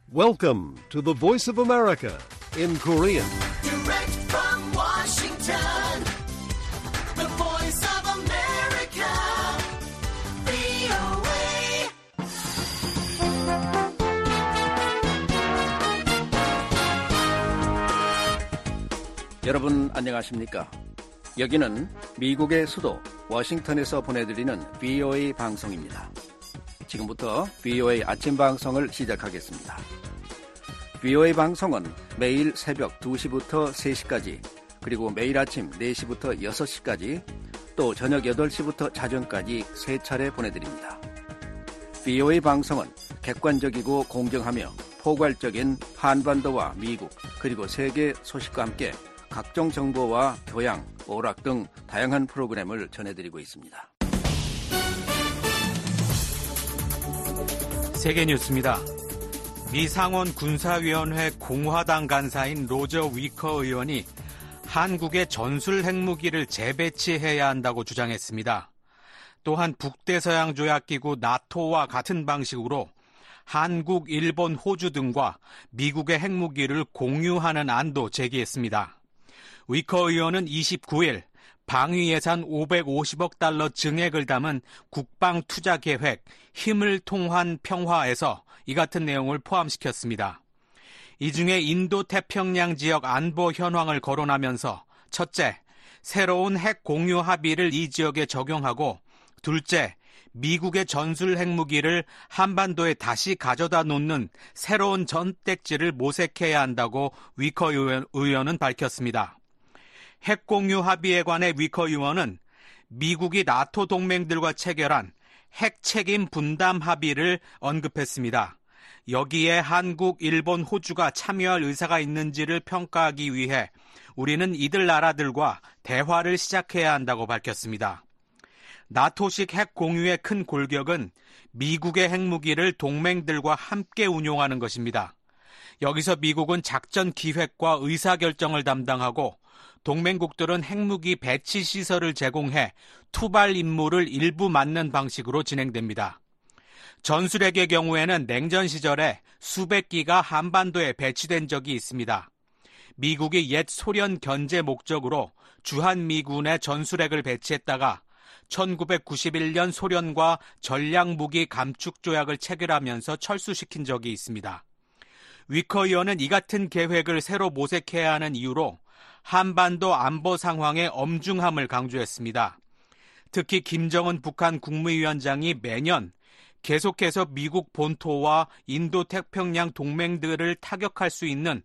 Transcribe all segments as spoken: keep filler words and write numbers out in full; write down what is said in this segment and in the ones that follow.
Welcome to the Voice of America in Korean. Direct from Washington, the Voice of America, 브이오에이. 여러분 안녕하십니까? 여기는 미국의 수도 워싱턴에서 보내드리는 브이오에이 방송입니다. 지금부터 브이오에이 아침 방송을 시작하겠습니다. 브이오에이 방송은 매일 새벽 두 시부터 세 시까지, 그리고 매일 아침 네 시부터 여섯 시까지, 또 저녁 여덟 시부터 자정까지 세 차례 보내드립니다. 브이오에이 방송은 객관적이고 공정하며 포괄적인 한반도와 미국, 그리고 세계 소식과 함께 각종 정보와 교양, 오락 등 다양한 프로그램을 전해드리고 있습니다. 세계 뉴스입니다. 미 상원 군사위원회 공화당 간사인 로저 위커 의원이 한국의 전술 핵무기를 재배치해야 한다고 주장했습니다. 또한 북대서양 조약기구 나토와 같은 방식으로 한국, 일본, 호주 등과 미국의 핵무기를 공유하는 안도 제기했습니다. 위커 의원은 이십구 일 방위 예산 오백오십억 달러 증액을 담은 국방 투자 계획 힘을 통한 평화에서 이 같은 내용을 포함시켰습니다. 이 중에 인도 태평양 지역 안보 현황을 거론하면서 첫째, 새로운 핵 공유 합의를 이 지역에 적용하고, 둘째, 미국의 전술 핵무기를 한반도에 다시 가져다 놓는 새로운 선택지를 모색해야 한다고 위커 의원, 의원은 밝혔습니다. 핵공유 합의에 관해 위커 의원은 미국이 나토 동맹들과 체결한 핵책임 분담 합의를 언급했습니다. 여기에 한국, 일본, 호주가 참여할 의사가 있는지를 평가하기 위해 우리는 이들 나라들과 대화를 시작해야 한다고 밝혔습니다. 나토식 핵 공유의 큰 골격은 미국의 핵무기를 동맹들과 함께 운용하는 것입니다. 여기서 미국은 작전 기획과 의사결정을 담당하고, 동맹국들은 핵무기 배치 시설을 제공해 투발 임무를 일부 맡는 방식으로 진행됩니다. 전술핵의 경우에는 냉전 시절에 수백 기가 한반도에 배치된 적이 있습니다. 미국이 옛 소련 견제 목적으로 주한미군에 전술핵을 배치했다가 천구백구십일 년 소련과 전략무기 감축 조약을 체결하면서 철수시킨 적이 있습니다. 위커 의원은 이 같은 계획을 새로 모색해야 하는 이유로 한반도 안보 상황의 엄중함을 강조했습니다. 특히 김정은 북한 국무위원장이 매년 계속해서 미국 본토와 인도 태평양 동맹들을 타격할 수 있는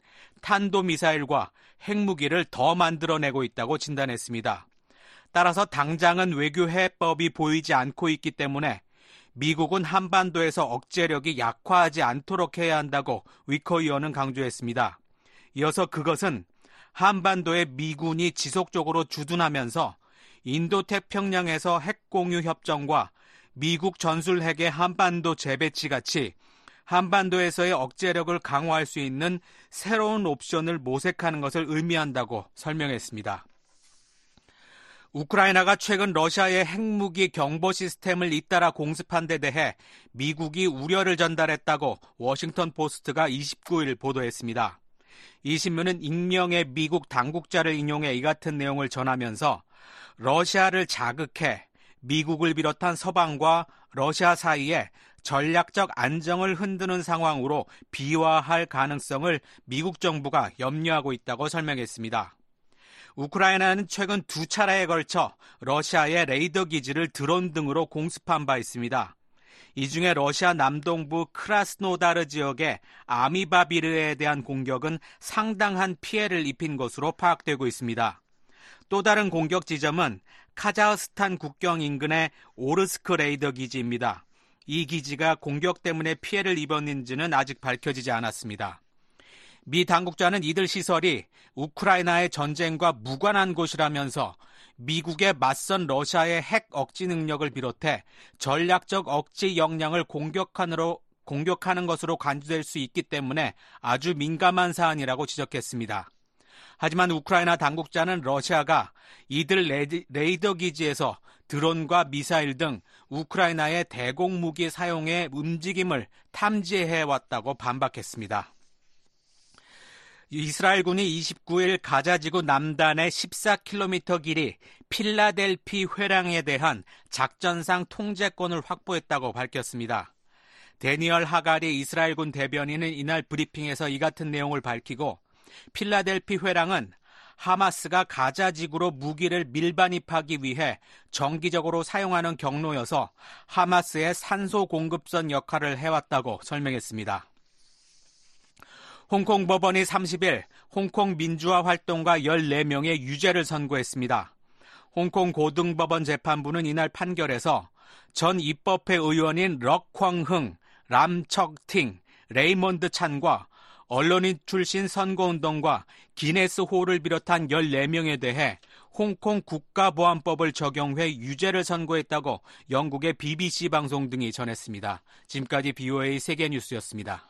탄도미사일과 핵무기를 더 만들어내고 있다고 진단했습니다. 따라서 당장은 외교해법이 보이지 않고 있기 때문에 미국은 한반도에서 억제력이 약화하지 않도록 해야 한다고 위커 의원은 강조했습니다. 이어서 그것은 한반도에 미군이 지속적으로 주둔하면서 인도 태평양에서 핵공유 협정과 미국 전술 핵의 한반도 재배치 같이 한반도에서의 억제력을 강화할 수 있는 새로운 옵션을 모색하는 것을 의미한다고 설명했습니다. 우크라이나가 최근 러시아의 핵무기 경보 시스템을 잇따라 공습한 데 대해 미국이 우려를 전달했다고 워싱턴 포스트가 이십구 일 보도했습니다. 이 신문은 익명의 미국 당국자를 인용해 이 같은 내용을 전하면서 러시아를 자극해 미국을 비롯한 서방과 러시아 사이에 전략적 안정을 흔드는 상황으로 비화할 가능성을 미국 정부가 염려하고 있다고 설명했습니다. 우크라이나는 최근 두 차례에 걸쳐 러시아의 레이더 기지를 드론 등으로 공습한 바 있습니다. 이 중에 러시아 남동부 크라스노다르 지역의 아미바비르에 대한 공격은 상당한 피해를 입힌 것으로 파악되고 있습니다. 또 다른 공격 지점은 카자흐스탄 국경 인근의 오르스크 레이더 기지입니다. 이 기지가 공격 때문에 피해를 입었는지는 아직 밝혀지지 않았습니다. 미 당국자는 이들 시설이 우크라이나의 전쟁과 무관한 곳이라면서 미국의 맞선 러시아의 핵 억지 능력을 비롯해 전략적 억지 역량을 공격하는, 공격하는 것으로 간주될 수 있기 때문에 아주 민감한 사안이라고 지적했습니다. 하지만 우크라이나 당국자는 러시아가 이들 레이더 기지에서 드론과 미사일 등 우크라이나의 대공무기 사용의 움직임을 탐지해왔다고 반박했습니다. 이스라엘군이 이십구일 가자지구 남단의 십사 킬로미터 길이 필라델피 회랑에 대한 작전상 통제권을 확보했다고 밝혔습니다. 데니얼 하가리 이스라엘군 대변인은 이날 브리핑에서 이 같은 내용을 밝히고 필라델피 회랑은 하마스가 가자지구로 무기를 밀반입하기 위해 정기적으로 사용하는 경로여서 하마스의 산소 공급선 역할을 해왔다고 설명했습니다. 홍콩 법원이 삼십일 홍콩 민주화 활동가 열네 명의 유죄를 선고했습니다. 홍콩 고등법원 재판부는 이날 판결에서 전 입법회 의원인 럭광흥, 람척팅, 레이먼드 찬과 언론인 출신 선거운동가 기네스 호를 비롯한 열네 명에 대해 홍콩 국가보안법을 적용해 유죄를 선고했다고 영국의 비비씨 방송 등이 전했습니다. 지금까지 비오에이 세계뉴스였습니다.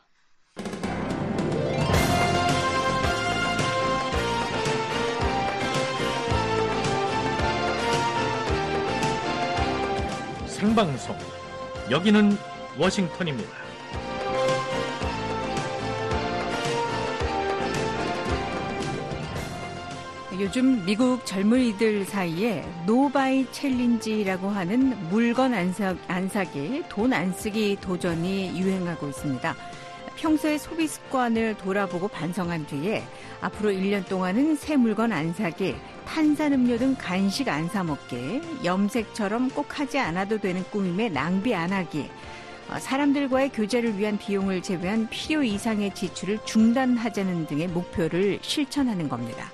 생방송, 여기는 워싱턴입니다. 요즘 미국 젊은이들 사이에 노바이 챌린지라고 하는 물건 안, 사, 안 사기, 돈 안 쓰기 도전이 유행하고 있습니다. 평소의 소비 습관을 돌아보고 반성한 뒤에 앞으로 일 년 동안은 새 물건 안 사기, 탄산음료 등 간식 안 사 먹기, 염색처럼 꼭 하지 않아도 되는 꾸밈에 낭비 안 하기, 사람들과의 교제를 위한 비용을 제외한 필요 이상의 지출을 중단하자는 등의 목표를 실천하는 겁니다.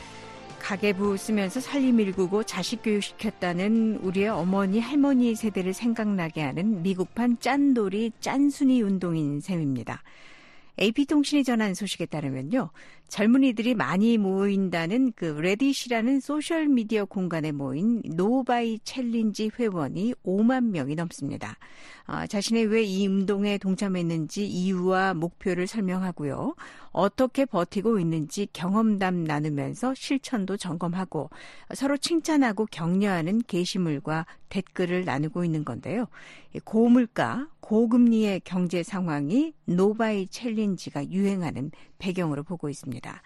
가계부 쓰면서 살림 일구고 자식 교육시켰다는 우리의 어머니, 할머니 세대를 생각나게 하는 미국판 짠돌이 짠순이 운동인 셈입니다. 에이피통신이 전한 소식에 따르면요, 젊은이들이 많이 모인다는 그 레딧이라는 소셜미디어 공간에 모인 노바이 챌린지 회원이 오만 명이 넘습니다. 아, 자신이 왜 이 운동에 동참했는지 이유와 목표를 설명하고요. 어떻게 버티고 있는지 경험담 나누면서 실천도 점검하고 서로 칭찬하고 격려하는 게시물과 댓글을 나누고 있는 건데요. 고물가, 고금리의 경제 상황이 노바이 챌린지가 유행하는 배경으로 보고 있습니다.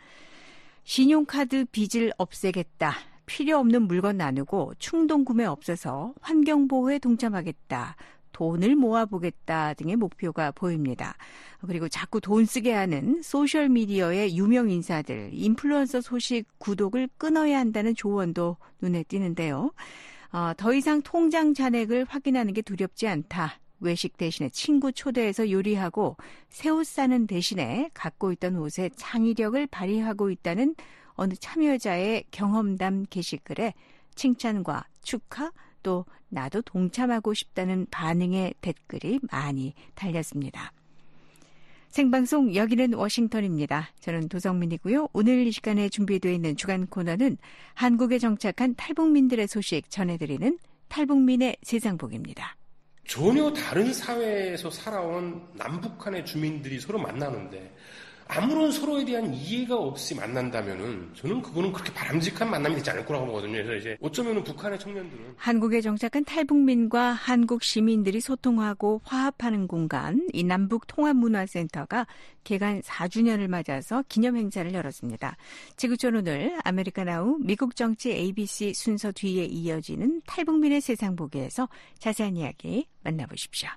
신용카드 빚을 없애겠다. 필요 없는 물건 나누고 충동 구매 없어서 환경보호에 동참하겠다. 돈을 모아보겠다 등의 목표가 보입니다. 그리고 자꾸 돈 쓰게 하는 소셜미디어의 유명 인사들, 인플루언서 소식 구독을 끊어야 한다는 조언도 눈에 띄는데요. 어, 더 이상 통장 잔액을 확인하는 게 두렵지 않다. 외식 대신에 친구 초대해서 요리하고 새 옷 사는 대신에 갖고 있던 옷에 창의력을 발휘하고 있다는 어느 참여자의 경험담 게시글에 칭찬과 축하, 또 나도 동참하고 싶다는 반응의 댓글이 많이 달렸습니다. 생방송 여기는 워싱턴입니다. 저는 도성민이고요. 오늘 이 시간에 준비되어 있는 주간 코너는 한국에 정착한 탈북민들의 소식 전해드리는 탈북민의 세상복입니다. 전혀 다른 사회에서 살아온 남북한의 주민들이 서로 만나는데 아무런 서로에 대한 이해가 없이 만난다면은 저는 그거는 그렇게 바람직한 만남이 되지 않을 거라고 보거든요. 그래서 이제 어쩌면은 북한의 청년들은 한국에 정착한 탈북민과 한국 시민들이 소통하고 화합하는 공간, 이 남북통합문화센터가 개관 사 주년을 맞아서 기념 행사를 열었습니다. 지구촌 오늘 아메리카나우 미국 정치 에이비씨 순서 뒤에 이어지는 탈북민의 세상 보기에서 자세한 이야기 만나보십시오.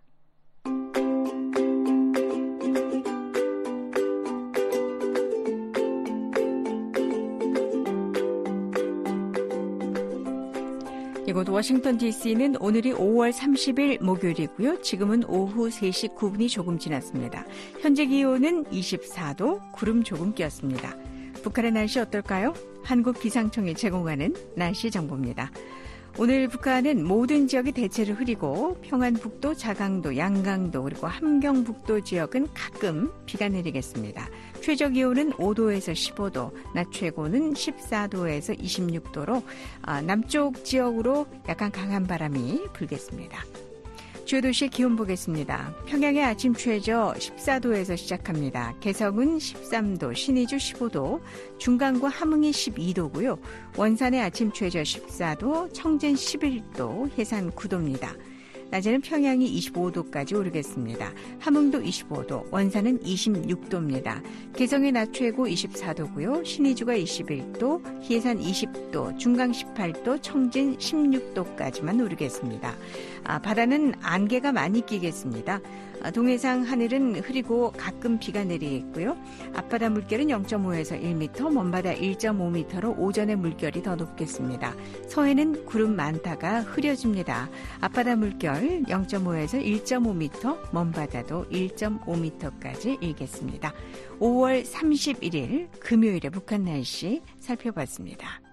이곳 워싱턴 디씨는 오늘이 오월 삼십일 목요일이고요. 지금은 오후 세 시 구 분이 조금 지났습니다. 현재 기온은 이십사 도, 구름 조금 끼었습니다. 북한의 날씨 어떨까요? 한국기상청이 제공하는 날씨 정보입니다. 오늘 북한은 모든 지역이 대체로 흐리고 평안북도, 자강도, 양강도 그리고 함경북도 지역은 가끔 비가 내리겠습니다. 최저 기온은 오 도에서 십오 도, 낮 최고는 십사 도에서 이십육 도로 아, 남쪽 지역으로 약간 강한 바람이 불겠습니다. 주요 도시 기온 보겠습니다. 평양의 아침 최저 십사 도에서 시작합니다. 개성은 십삼 도, 신의주 십오 도, 중강과 함흥이 십이 도고요. 원산의 아침 최저 십사 도, 청진 십일 도, 해산 구 도입니다. 낮에는 평양이 이십오 도까지 오르겠습니다. 함흥도 이십오 도, 원산은 이십육 도입니다. 개성의 낮 최고 이십사 도고요. 신의주가 이십일 도, 해산 이십 도, 중강 십팔 도, 청진 십육 도까지만 오르겠습니다. 아, 바다는 안개가 많이 끼겠습니다. 아, 동해상 하늘은 흐리고 가끔 비가 내리겠고요. 앞바다 물결은 영 점 오에서 일 미터, 먼바다 일 점 오 미터로 오전에 물결이 더 높겠습니다. 서해는 구름 많다가 흐려집니다. 앞바다 물결 영 점 오에서 일 점 오 미터, 먼바다도 일 점 오 미터까지 일겠습니다. 오월 삼십일일 금요일에 북한 날씨 살펴봤습니다.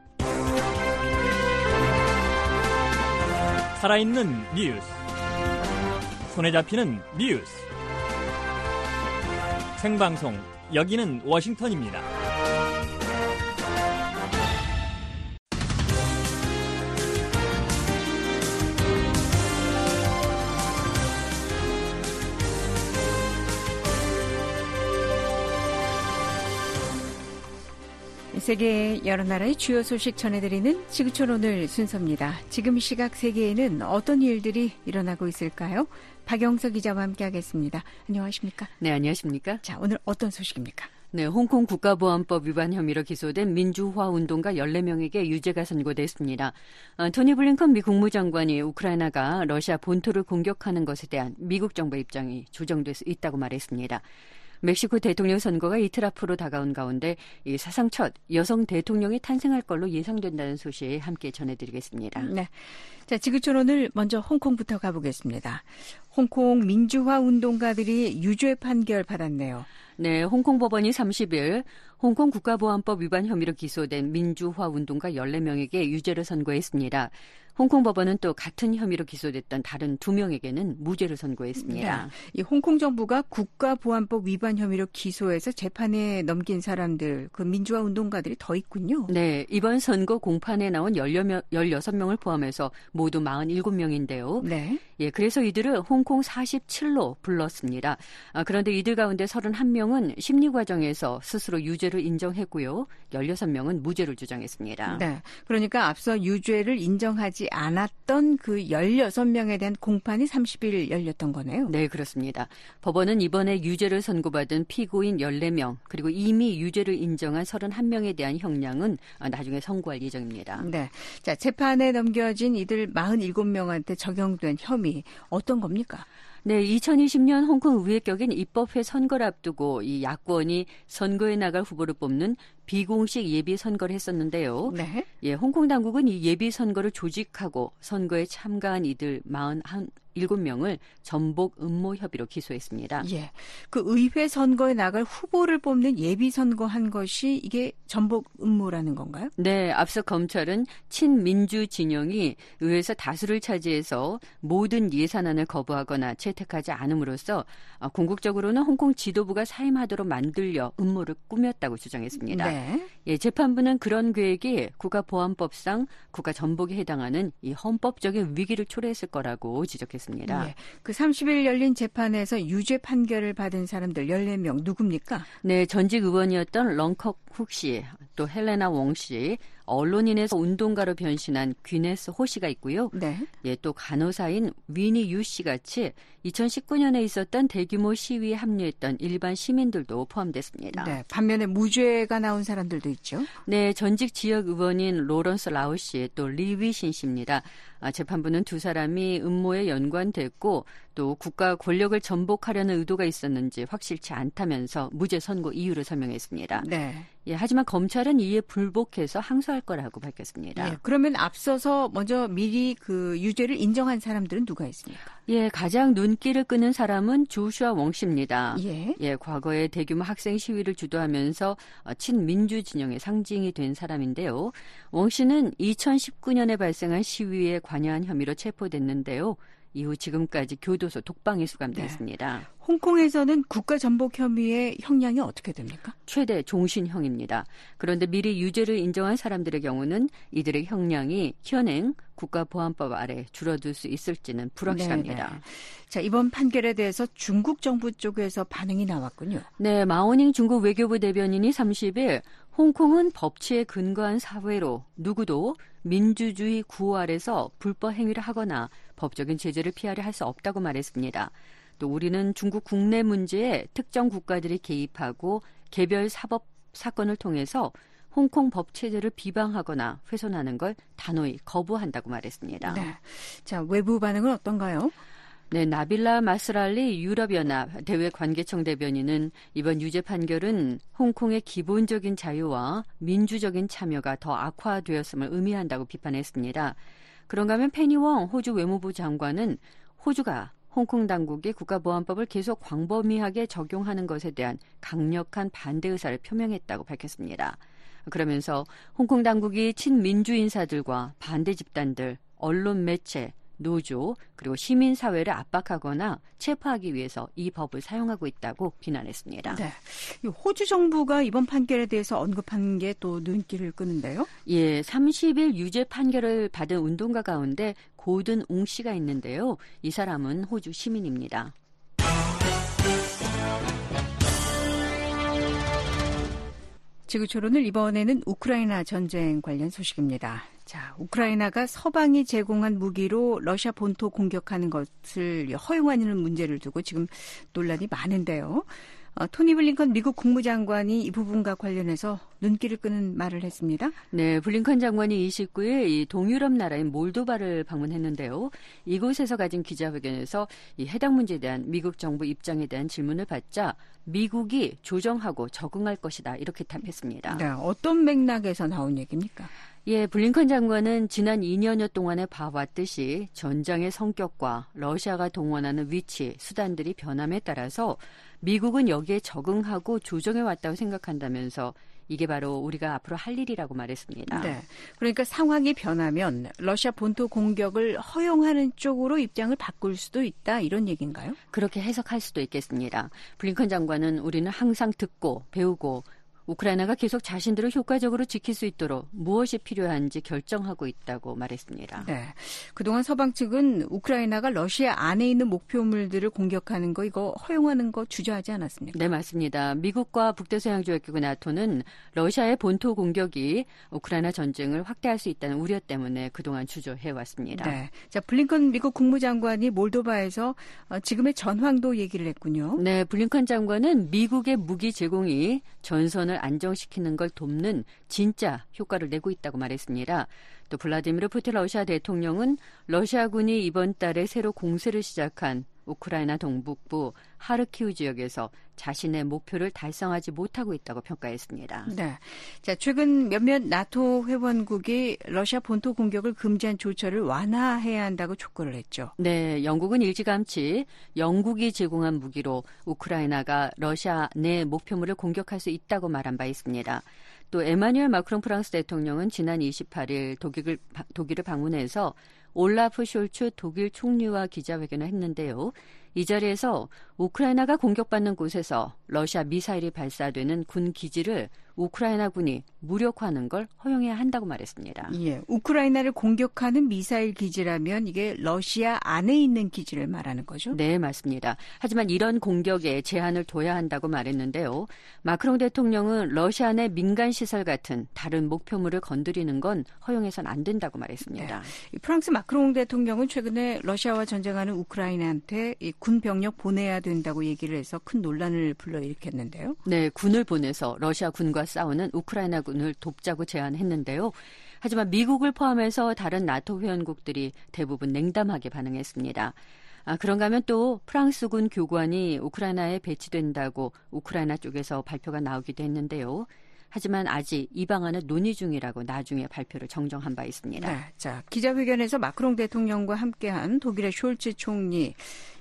살아있는 뉴스, 손에 잡히는 뉴스, 생방송, 여기는 워싱턴입니다. 세계 여러 나라의 주요 소식 전해드리는 지구촌 오늘 순서입니다. 지금 이 시각 세계에는 어떤 일들이 일어나고 있을까요? 박영석 기자와 함께하겠습니다. 안녕하십니까? 네, 안녕하십니까? 자, 오늘 어떤 소식입니까? 네, 홍콩 국가보안법 위반 혐의로 기소된 민주화 운동가 열네 명에게 유죄가 선고됐습니다. 어, 토니 블링컨 미 국무장관이 우크라이나가 러시아 본토를 공격하는 것에 대한 미국 정부의 입장이 조정될 수 있다고 말했습니다. 멕시코 대통령 선거가 이틀 앞으로 다가온 가운데 이 사상 첫 여성 대통령이 탄생할 걸로 예상된다는 소식 함께 전해드리겠습니다. 네, 자 지구촌 오늘 먼저 홍콩부터 가보겠습니다. 홍콩 민주화 운동가들이 유죄 판결 받았네요. 네, 홍콩 법원이 삼십일 홍콩 국가보안법 위반 혐의로 기소된 민주화 운동가 열네 명에게 유죄를 선고했습니다. 홍콩 법원은 또 같은 혐의로 기소됐던 다른 두 명에게는 무죄를 선고했습니다. 네, 이 홍콩 정부가 국가보안법 위반 혐의로 기소해서 재판에 넘긴 사람들, 그 민주화 운동가들이 더 있군요. 네, 이번 선거 공판에 나온 열여섯 명을 포함해서 모두 사십칠 명인데요. 네. 예, 그래서 이들을 홍콩 사십칠로 불렀습니다. 아, 그런데 이들 가운데 삼십일 명은 심리 과정에서 스스로 유죄를 인정했고요. 열여섯 명은 무죄를 주장했습니다. 네. 그러니까 앞서 유죄를 인정하지 않았던 그 열여섯 명에 대한 공판이 삼십일 열렸던 거네요. 네, 그렇습니다. 법원은 이번에 유죄를 선고받은 피고인 열네 명 그리고 이미 유죄를 인정한 삼십일 명에 대한 형량은 나중에 선고할 예정입니다. 네. 자, 재판에 넘겨진 이들 사십칠 명한테 적용된 혐의 어떤 겁니까? 네, 이천이십 년 홍콩 의회 격인 입법회 선거를 앞두고 이 야권이 선거에 나갈 후보를 뽑는 비공식 예비 선거를 했었는데요. 네. 예, 홍콩 당국은 이 예비 선거를 조직하고 선거에 참가한 이들 사십칠 명을 전복 음모 협의로 기소했습니다. 예. 그 의회 선거에 나갈 후보를 뽑는 예비 선거 한 것이 이게 전복 음모라는 건가요? 네, 앞서 검찰은 친민주 진영이 의회에서 다수를 차지해서 모든 예산안을 거부하거나 채택하지 않음으로써 궁극적으로는 홍콩 지도부가 사임하도록 만들려 음모를 꾸몄다고 주장했습니다. 네. 예, 재판부는 그런 계획이 국가보안법상 국가 전복에 해당하는 이 헌법적인 위기를 초래했을 거라고 지적했습니다. 예. 그 삼십 일 열린 재판에서 유죄 판결을 받은 사람들 열네 명 누굽니까? 네, 전직 의원이었던 렁컥 훅 씨, 또 헬레나 웡 씨, 언론인에서 운동가로 변신한 귀네스 호 씨가 있고요. 네. 예, 또 간호사인 위니 유 씨 같이 이천십구 년에 있었던 대규모 시위에 합류했던 일반 시민들도 포함됐습니다. 네. 반면에 무죄가 나온 사람들도 있죠. 네, 전직 지역 의원인 로런스 라오 씨, 또 리위신 씨입니다. 아, 재판부는 두 사람이 음모에 연관됐고 또 국가 권력을 전복하려는 의도가 있었는지 확실치 않다면서 무죄 선고 이유를 설명했습니다. 네. 예, 하지만 검찰은 이에 불복해서 항소할 거라고 밝혔습니다. 예, 그러면 앞서서 먼저 미리 그 유죄를 인정한 사람들은 누가 있습니까? 예, 가장 눈길을 끄는 사람은 조슈아 웡 씨입니다. 예. 예, 과거에 대규모 학생 시위를 주도하면서 친민주 진영의 상징이 된 사람인데요. 웡 씨는 이천십구 년에 발생한 시위에 관여한 혐의로 체포됐는데요. 이후 지금까지 교도소 독방에 수감되어 있습니다. 홍콩에서는 국가전복 혐의의 형량이 어떻게 됩니까? 최대 종신형입니다. 그런데 미리 유죄를 인정한 사람들의 경우는 이들의 형량이 현행 국가보안법 아래 줄어들 수 있을지는 불확실합니다. 네네. 자, 이번 판결에 대해서 중국 정부 쪽에서 반응이 나왔군요. 네, 마오닝 중국 외교부 대변인이 삼십 일 홍콩은 법치에 근거한 사회로 누구도 민주주의 구호 아래서 불법 행위를 하거나 법적인 제재를 피하려 할 수 없다고 말했습니다. 또 우리는 중국 국내 문제에 특정 국가들이 개입하고 개별 사법 사건을 통해서 홍콩 법 체제를 비방하거나 훼손하는 걸 단호히 거부한다고 말했습니다. 네. 자, 외부 반응은 어떤가요? 네, 나빌라 마스랄리 유럽연합 대외관계청 대변인은 이번 유죄 판결은 홍콩의 기본적인 자유와 민주적인 참여가 더 악화되었음을 의미한다고 비판했습니다. 그런가 하면 페니웡 호주 외무부 장관은 호주가 홍콩 당국이 국가보안법을 계속 광범위하게 적용하는 것에 대한 강력한 반대 의사를 표명했다고 밝혔습니다. 그러면서 홍콩 당국이 친민주 인사들과 반대 집단들, 언론 매체, 노조, 그리고 시민사회를 압박하거나 체포하기 위해서 이 법을 사용하고 있다고 비난했습니다. 네. 호주 정부가 이번 판결에 대해서 언급한 게 또 눈길을 끄는데요. 예, 삼십 일 유죄 판결을 받은 운동가 가운데 고든 웅 씨가 있는데요. 이 사람은 호주 시민입니다. 지구촌오늘 이번에는 우크라이나 전쟁 관련 소식입니다. 자, 우크라이나가 서방이 제공한 무기로 러시아 본토 공격하는 것을 허용하는 문제를 두고 지금 논란이 많은데요. 어, 토니 블링컨 미국 국무장관이 이 부분과 관련해서 눈길을 끄는 말을 했습니다. 네, 블링컨 장관이 이십구 일 이 동유럽 나라인 몰도바를 방문했는데요. 이곳에서 가진 기자회견에서 이 해당 문제에 대한 미국 정부 입장에 대한 질문을 받자 미국이 조정하고 적응할 것이다 이렇게 답했습니다. 네, 어떤 맥락에서 나온 얘기입니까? 예, 블링컨 장관은 지난 이 년여 동안에 봐왔듯이 전장의 성격과 러시아가 동원하는 위치, 수단들이 변함에 따라서 미국은 여기에 적응하고 조정해왔다고 생각한다면서 이게 바로 우리가 앞으로 할 일이라고 말했습니다. 네, 그러니까 상황이 변하면 러시아 본토 공격을 허용하는 쪽으로 입장을 바꿀 수도 있다 이런 얘기인가요? 그렇게 해석할 수도 있겠습니다. 블링컨 장관은 우리는 항상 듣고 배우고 우크라이나가 계속 자신들을 효과적으로 지킬 수 있도록 무엇이 필요한지 결정하고 있다고 말했습니다. 네, 그동안 서방 측은 우크라이나가 러시아 안에 있는 목표물들을 공격하는 거 이거 허용하는 거 주저하지 않았습니까? 네, 맞습니다. 미국과 북대서양조약기구 나토는 러시아의 본토 공격이 우크라이나 전쟁을 확대할 수 있다는 우려 때문에 그동안 주저해왔습니다. 네, 자 블링컨 미국 국무장관이 몰도바에서 지금의 전황도 얘기를 했군요. 네, 블링컨 장관은 미국의 무기 제공이 전선을 안정시키는 걸 돕는 진짜 효과를 내고 있다고 말했습니다. 또 블라디미르 푸틴 러시아 대통령은 러시아군이 이번 달에 새로 공세를 시작한 우크라이나 동북부 하르키우 지역에서 자신의 목표를 달성하지 못하고 있다고 평가했습니다. 네, 자 최근 몇몇 나토 회원국이 러시아 본토 공격을 금지한 조처를 완화해야 한다고 촉구를 했죠. 네, 영국은 일찌감치 영국이 제공한 무기로 우크라이나가 러시아 내 목표물을 공격할 수 있다고 말한 바 있습니다. 또 에마뉴엘 마크롱 프랑스 대통령은 지난 이십팔 일 독일을, 독일을 방문해서 올라프 숄츠 독일 총리와 기자회견을 했는데요. 이 자리에서 우크라이나가 공격받는 곳에서 러시아 미사일이 발사되는 군 기지를 우크라이나군이 무력화하는 걸 허용해야 한다고 말했습니다. 예, 우크라이나를 공격하는 미사일 기지라면 이게 러시아 안에 있는 기지를 말하는 거죠? 네, 맞습니다. 하지만 이런 공격에 제한을 둬야 한다고 말했는데요. 마크롱 대통령은 러시아 내 민간 시설 같은 다른 목표물을 건드리는 건 허용해서는 안 된다고 말했습니다. 네. 프랑스 마크롱 대통령은 최근에 러시아와 전쟁하는 우크라이나한테 이 군 병력 보내야 된다고 얘기를 해서 큰 논란을 불러일으켰는데요. 네, 군을 보내서 러시아 군과 싸우는 우크라이나 군을 돕자고 제안했는데요. 하지만 미국을 포함해서 다른 나토 회원국들이 대부분 냉담하게 반응했습니다. 아, 그런가 하면 또 프랑스군 교관이 우크라이나에 배치된다고 우크라이나 쪽에서 발표가 나오기도 했는데요. 하지만 아직 이 방안은 논의 중이라고 나중에 발표를 정정한 바 있습니다. 네, 자 기자회견에서 마크롱 대통령과 함께한 독일의 숄츠 총리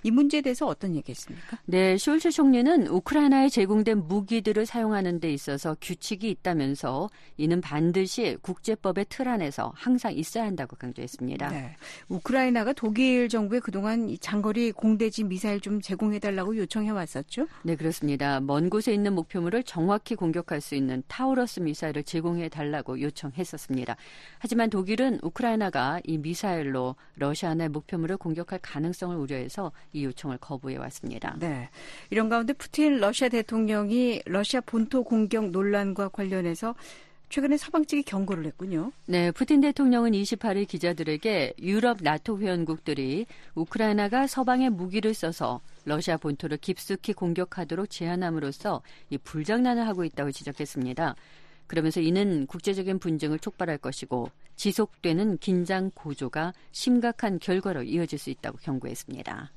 이 문제에 대해서 어떤 얘기했습니까? 네, 숄츠 총리는 우크라이나에 제공된 무기들을 사용하는 데 있어서 규칙이 있다면서 이는 반드시 국제법의 틀 안에서 항상 있어야 한다고 강조했습니다. 네. 우크라이나가 독일 정부에 그동안 이 장거리 공대지 미사일 좀 제공해달라고 요청해 왔었죠? 네, 그렇습니다. 먼 곳에 있는 목표물을 정확히 공격할 수 있는 타우러스 미사일을 제공해달라고 요청했었습니다. 하지만 독일은 우크라이나가 이 미사일로 러시아 내 목표물을 공격할 가능성을 우려해서 이 요청을 거부해 왔습니다. 네. 이런 가운데 푸틴 러시아 대통령이 러시아 본토 공격 논란과 관련해서 최근에 서방 측이 경고를 했군요. 네, 푸틴 대통령은 이십팔 일 기자들에게 유럽 나토 회원국들이 우크라이나가 서방의 무기를 써서 러시아 본토를 깊숙이 공격하도록 제안함으로써 이 불장난을 하고 있다고 지적했습니다. 그러면서 이는 국제적인 분쟁을 촉발할 것이고 지속되는 긴장 고조가 심각한 결과로 이어질 수 있다고 경고했습니다.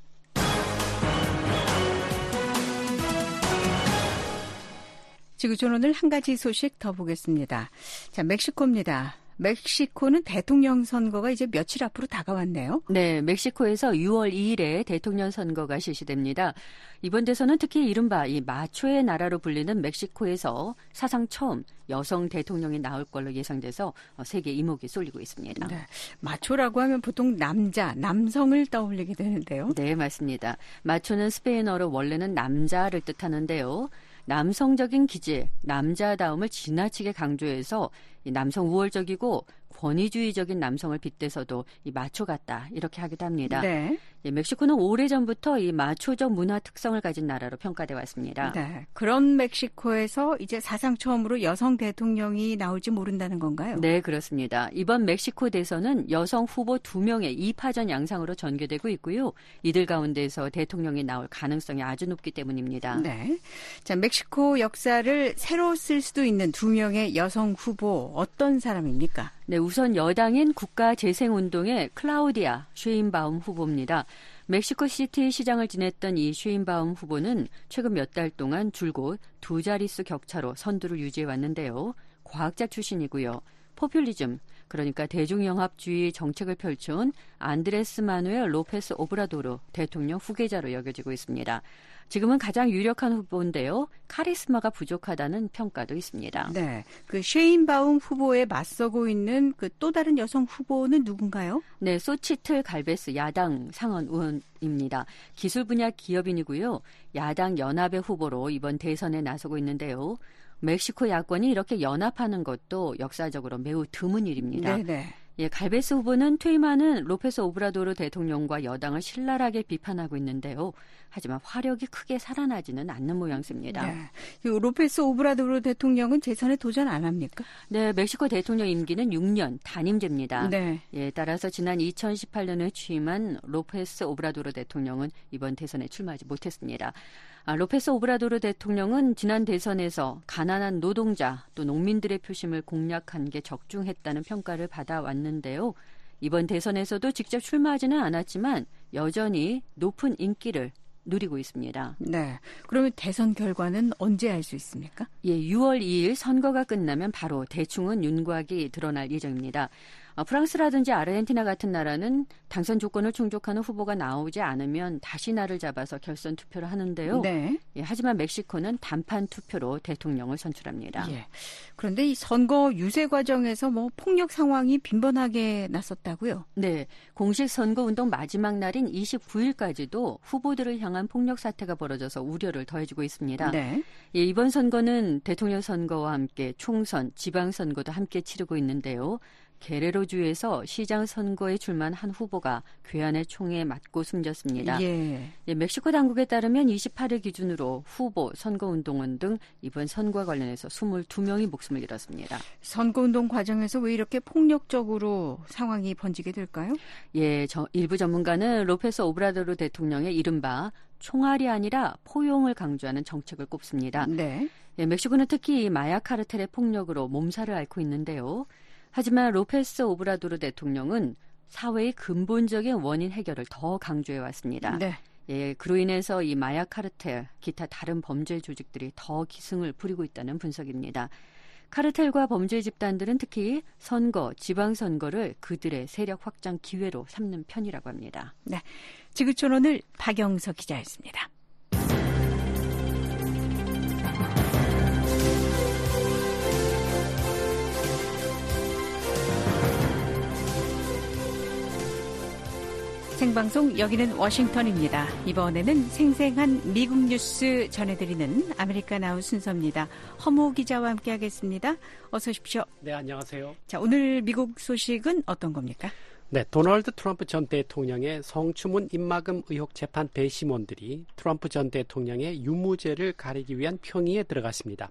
지구촌 오늘 한 가지 소식 더 보겠습니다. 자, 멕시코입니다. 멕시코는 대통령 선거가 이제 며칠 앞으로 다가왔네요. 네, 멕시코에서 유월 이일에 대통령 선거가 실시됩니다. 이번 대선은 특히 이른바 이 마초의 나라로 불리는 멕시코에서 사상 처음 여성 대통령이 나올 걸로 예상돼서 세계 이목이 쏠리고 있습니다. 네, 마초라고 하면 보통 남자, 남성을 떠올리게 되는데요. 네, 맞습니다. 마초는 스페인어로 원래는 남자를 뜻하는데요. 남성적인 기질, 남자다움을 지나치게 강조해서 이 남성 우월적이고 권위주의적인 남성을 빗대서도 이 마초 같다 이렇게 하기도 합니다. 네. 예, 멕시코는 오래전부터 이 마초적 문화 특성을 가진 나라로 평가돼 왔습니다. 네. 그런 멕시코에서 이제 사상 처음으로 여성 대통령이 나올지 모른다는 건가요? 네, 그렇습니다. 이번 멕시코 대선은 여성 후보 두 명의 이 파전 양상으로 전개되고 있고요. 이들 가운데서 대통령이 나올 가능성이 아주 높기 때문입니다. 네. 자, 멕시코 역사를 새로 쓸 수도 있는 두 명의 여성 후보 어떤 사람입니까? 네, 우선 여당인 국가재생운동의 클라우디아 쉐인바움 후보입니다. 멕시코시티 시장을 지냈던 이 쉐인바움 후보는 최근 몇 달 동안 줄곧 두 자릿수 격차로 선두를 유지해 왔는데요. 과학자 출신이고요. 포퓰리즘, 그러니까 대중영합주의 정책을 펼쳐온 안드레스 마누엘 로페스 오브라도르 대통령 후계자로 여겨지고 있습니다. 지금은 가장 유력한 후보인데요. 카리스마가 부족하다는 평가도 있습니다. 네, 그 쉐인바움 후보에 맞서고 있는 그 또 다른 여성 후보는 누군가요? 네, 소치틀 갈베스 야당 상원 의원입니다. 기술 분야 기업인이고요. 야당 연합의 후보로 이번 대선에 나서고 있는데요. 멕시코 야권이 이렇게 연합하는 것도 역사적으로 매우 드문 일입니다. 네네. 예, 갈베스 후보는 퇴임하는 로페스 오브라도르 대통령과 여당을 신랄하게 비판하고 있는데요. 하지만 화력이 크게 살아나지는 않는 모양새입니다. 네. 이 로페스 오브라도르 대통령은 재선에 도전 안 합니까? 네, 멕시코 대통령 임기는 육 년 단임제입니다. 네. 예, 따라서 지난 이천십팔 년에 취임한 로페스 오브라도르 대통령은 이번 대선에 출마하지 못했습니다. 아, 로페스 오브라도르 대통령은 지난 대선에서 가난한 노동자 또 농민들의 표심을 공략한 게 적중했다는 평가를 받아왔는데요. 이번 대선에서도 직접 출마하지는 않았지만 여전히 높은 인기를 누리고 있습니다. 네. 그러면 대선 결과는 언제 알 수 있습니까? 예, 유월 이일 선거가 끝나면 바로 대충은 윤곽이 드러날 예정입니다. 어, 프랑스라든지 아르헨티나 같은 나라는 당선 조건을 충족하는 후보가 나오지 않으면 다시 날을 잡아서 결선 투표를 하는데요. 네. 예, 하지만 멕시코는 단판 투표로 대통령을 선출합니다. 예. 그런데 이 선거 유세 과정에서 뭐 폭력 상황이 빈번하게 났었다고요? 네, 공식 선거운동 마지막 날인 이십구일까지도 후보들을 향한 폭력 사태가 벌어져서 우려를 더해주고 있습니다. 네. 예, 이번 선거는 대통령 선거와 함께 총선, 지방선거도 함께 치르고 있는데요. 게레로주에서 시장 선거에 출마한 한 후보가 괴한의 총에 맞고 숨졌습니다. 예. 예, 멕시코 당국에 따르면 이십팔일 기준으로 후보, 선거운동원 등 이번 선거와 관련해서 이십이 명이 목숨을 잃었습니다. 선거운동 과정에서 왜 이렇게 폭력적으로 상황이 번지게 될까요? 예, 저, 일부 전문가는 로페스 오브라도르 대통령의 이른바 총알이 아니라 포용을 강조하는 정책을 꼽습니다. 네. 예, 멕시코는 특히 마약 카르텔의 폭력으로 몸살을 앓고 있는데요. 하지만 로페스 오브라도르 대통령은 사회의 근본적인 원인 해결을 더 강조해 왔습니다. 네. 예, 그로 인해서 이 마약 카르텔, 기타 다른 범죄 조직들이 더 기승을 부리고 있다는 분석입니다. 카르텔과 범죄 집단들은 특히 선거, 지방선거를 그들의 세력 확장 기회로 삼는 편이라고 합니다. 네, 지구촌 오늘 박영석 기자였습니다. 생방송 여기는 워싱턴입니다. 이번에는 생생한 미국 뉴스 전해드리는 아메리카나우 순서입니다. 허모 기자와 함께하겠습니다. 어서 오십시오. 네, 안녕하세요. 자, 오늘 미국 소식은 어떤 겁니까? 네, 도널드 트럼프 전 대통령의 성추문 입막음 의혹 재판 배심원들이 트럼프 전 대통령의 유무죄를 가리기 위한 평의에 들어갔습니다.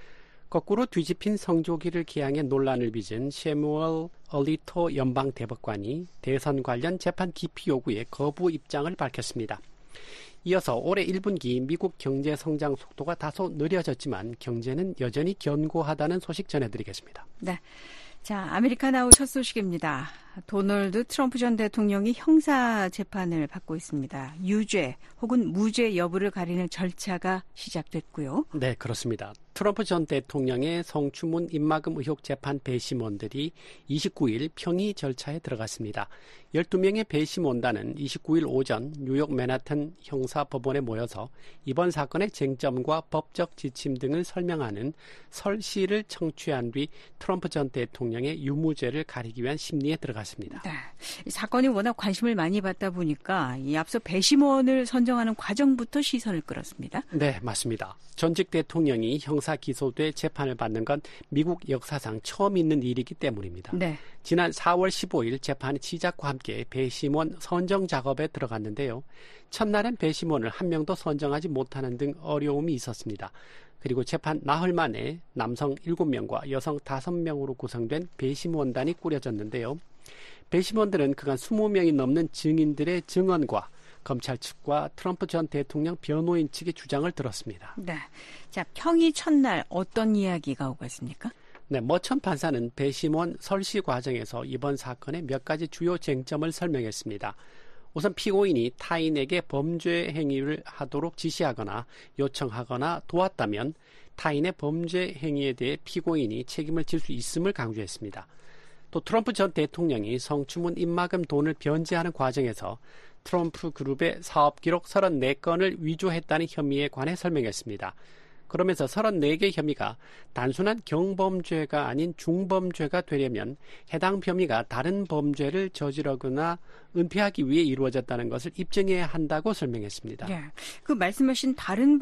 거꾸로 뒤집힌 성조기를 기양해 논란을 빚은 셰무얼 얼리토 연방 대법관이 대선 관련 재판 기피 요구에 거부 입장을 밝혔습니다. 이어서 올해 일 분기 미국 경제 성장 속도가 다소 느려졌지만 경제는 여전히 견고하다는 소식 전해드리겠습니다. 네. 자, 아메리카나우 첫 소식입니다. 도널드 트럼프 전 대통령이 형사 재판을 받고 있습니다. 유죄 혹은 무죄 여부를 가리는 절차가 시작됐고요. 네, 그렇습니다. 트럼프 전 대통령의 성추문 입막음 의혹 재판 배심원들이 이십구 일 평의 절차에 들어갔습니다. 열두 명의 배심원단은 이십구 일 오전 뉴욕 맨하튼 형사법원에 모여서 이번 사건의 쟁점과 법적 지침 등을 설명하는 설시를 청취한 뒤 트럼프 전 대통령의 유무죄를 가리기 위한 심리에 들어갔습니다. 네, 이 사건이 워낙 관심을 많이 받다 보니까 이 앞서 배심원을 선정하는 과정부터 시선을 끌었습니다. 네, 맞습니다. 전직 대통령이 형사 기소돼 재판을 받는 건 미국 역사상 처음 있는 일이기 때문입니다. 네. 지난 사월 십오일 재판 시작과 함께 배심원 선정 작업에 들어갔는데요. 첫날은 배심원을 한 명도 선정하지 못하는 등 어려움이 있었습니다. 그리고 재판 나흘 만에 남성 일곱 명과 여성 다섯 명으로 구성된 배심원단이 꾸려졌는데요. 배심원들은 그간 이십 명이 넘는 증인들의 증언과 검찰 측과 트럼프 전 대통령 변호인 측의 주장을 들었습니다. 네. 자, 평의 첫날 어떤 이야기가 오갔습니까? 네, 머천 판사는 배심원 설시 과정에서 이번 사건의 몇 가지 주요 쟁점을 설명했습니다. 우선 피고인이 타인에게 범죄 행위를 하도록 지시하거나 요청하거나 도왔다면 타인의 범죄 행위에 대해 피고인이 책임을 질 수 있음을 강조했습니다. 또 트럼프 전 대통령이 성추문 입막음 돈을 변제하는 과정에서 트럼프 그룹의 사업 기록 서른네 건을 위조했다는 혐의에 관해 설명했습니다. 그러면서 서른네 개 혐의가 단순한 경범죄가 아닌 중범죄가 되려면 해당 혐의가 다른 범죄를 저지르거나 은폐하기 위해 이루어졌다는 것을 입증해야 한다고 설명했습니다. 네. 그 말씀하신 다른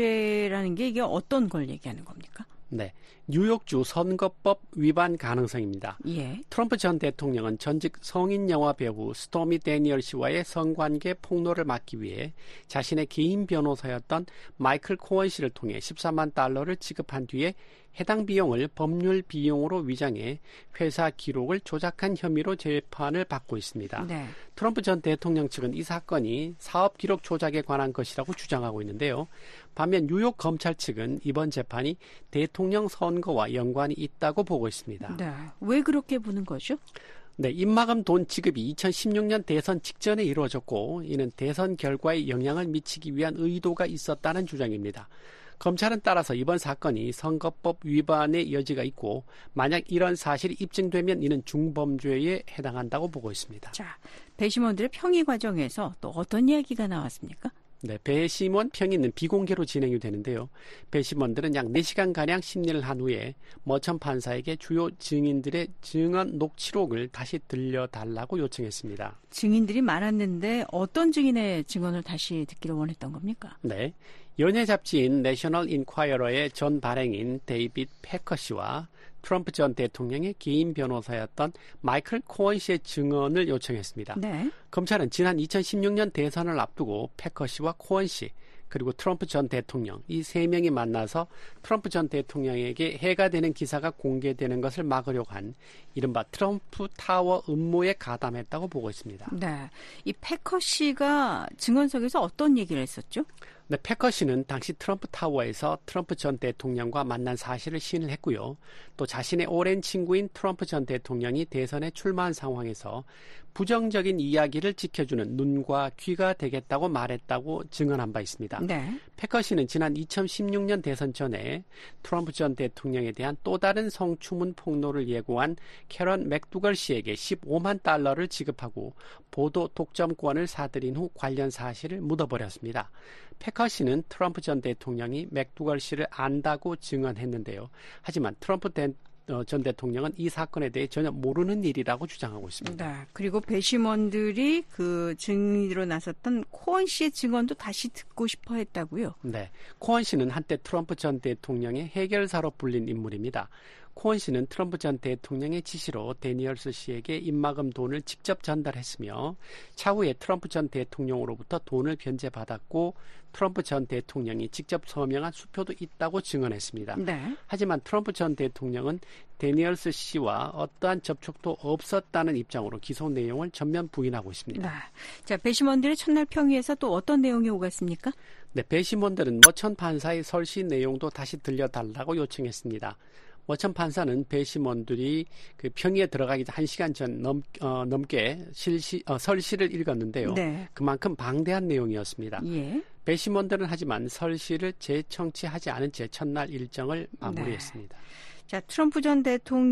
범죄라는 게 이게 어떤 걸 얘기하는 겁니까? 네, 뉴욕주 선거법 위반 가능성입니다. 예. 트럼프 전 대통령은 전직 성인 영화 배우 스토미 데니얼 씨와의 성관계 폭로를 막기 위해 자신의 개인 변호사였던 마이클 코언 씨를 통해 십사만 달러를 지급한 뒤에 해당 비용을 법률 비용으로 위장해 회사 기록을 조작한 혐의로 재판을 받고 있습니다. 네. 트럼프 전 대통령 측은 이 사건이 사업 기록 조작에 관한 것이라고 주장하고 있는데요. 반면 뉴욕 검찰 측은 이번 재판이 대통령 선거와 연관이 있다고 보고 있습니다. 네. 왜 그렇게 보는 거죠? 네, 입막음 돈 지급이 이천십육 년 대선 직전에 이루어졌고 이는 대선 결과에 영향을 미치기 위한 의도가 있었다는 주장입니다. 검찰은 따라서 이번 사건이 선거법 위반의 여지가 있고 만약 이런 사실이 입증되면 이는 중범죄에 해당한다고 보고 있습니다. 자, 배심원들의 평의 과정에서 또 어떤 이야기가 나왔습니까? 네, 배심원 평의는 비공개로 진행이 되는데요. 배심원들은 약 네 시간가량 심리를 한 후에 머천 판사에게 주요 증인들의 증언 녹취록을 다시 들려달라고 요청했습니다. 증인들이 많았는데 어떤 증인의 증언을 다시 듣기를 원했던 겁니까? 네, 연예 잡지인 내셔널 인콰이어러의 전 발행인 데이빗 패커 씨와 트럼프 전 대통령의 개인 변호사였던 마이클 코언 씨의 증언을 요청했습니다. 네. 검찰은 지난 이천십육 년 대선을 앞두고 패커 씨와 코언 씨 그리고 트럼프 전 대통령 이 세 명이 만나서 트럼프 전 대통령에게 해가 되는 기사가 공개되는 것을 막으려고 한 이른바 트럼프 타워 음모에 가담했다고 보고 있습니다. 네, 이 패커 씨가 증언석에서 어떤 얘기를 했었죠? 네, 패커시는 당시 트럼프 타워에서 트럼프 전 대통령과 만난 사실을 시인을 했고요. 또 자신의 오랜 친구인 트럼프 전 대통령이 대선에 출마한 상황에서 부정적인 이야기를 지켜주는 눈과 귀가 되겠다고 말했다고 증언한 바 있습니다. 네. 패커시는 지난 이천십육 년 대선 전에 트럼프 전 대통령에 대한 또 다른 성추문 폭로를 예고한 캐런 맥두걸 씨에게 십오만 달러를 지급하고 보도 독점권을 사들인 후 관련 사실을 묻어버렸습니다. 패커시는 트럼프 전 대통령이 맥두걸 씨를 안다고 증언했는데요. 하지만 트럼프 대, 어, 전 대통령은 이 사건에 대해 전혀 모르는 일이라고 주장하고 있습니다. 네. 그리고 배심원들이 그 증인으로 나섰던 코언 씨의 증언도 다시 듣고 싶어 했다고요? 네. 코언 씨는 한때 트럼프 전 대통령의 해결사로 불린 인물입니다. 코언 씨는 트럼프 전 대통령의 지시로 데니얼스 씨에게 입막음 돈을 직접 전달했으며 차후에 트럼프 전 대통령으로부터 돈을 변제받았고 트럼프 전 대통령이 직접 서명한 수표도 있다고 증언했습니다. 네. 하지만 트럼프 전 대통령은 데니얼스 씨와 어떠한 접촉도 없었다는 입장으로 기소 내용을 전면 부인하고 있습니다. 네. 자, 배심원들의 첫날 평의에서 또 어떤 내용이 오갔습니까? 네, 배심원들은 머천 판사의 설시 내용도 다시 들려달라고 요청했습니다. 머천 판사는 배심원들이 그 평의에 들어가기 한 시간 전 넘, 어, 넘게 실시, 어, 설시를 읽었는데요. 네. 그만큼 방대한 내용이었습니다. 예. 배심원들은 하지만 설시를 재청취하지 않은 채 첫날 일정을 마무리했습니다. 네. 자, 트럼프 전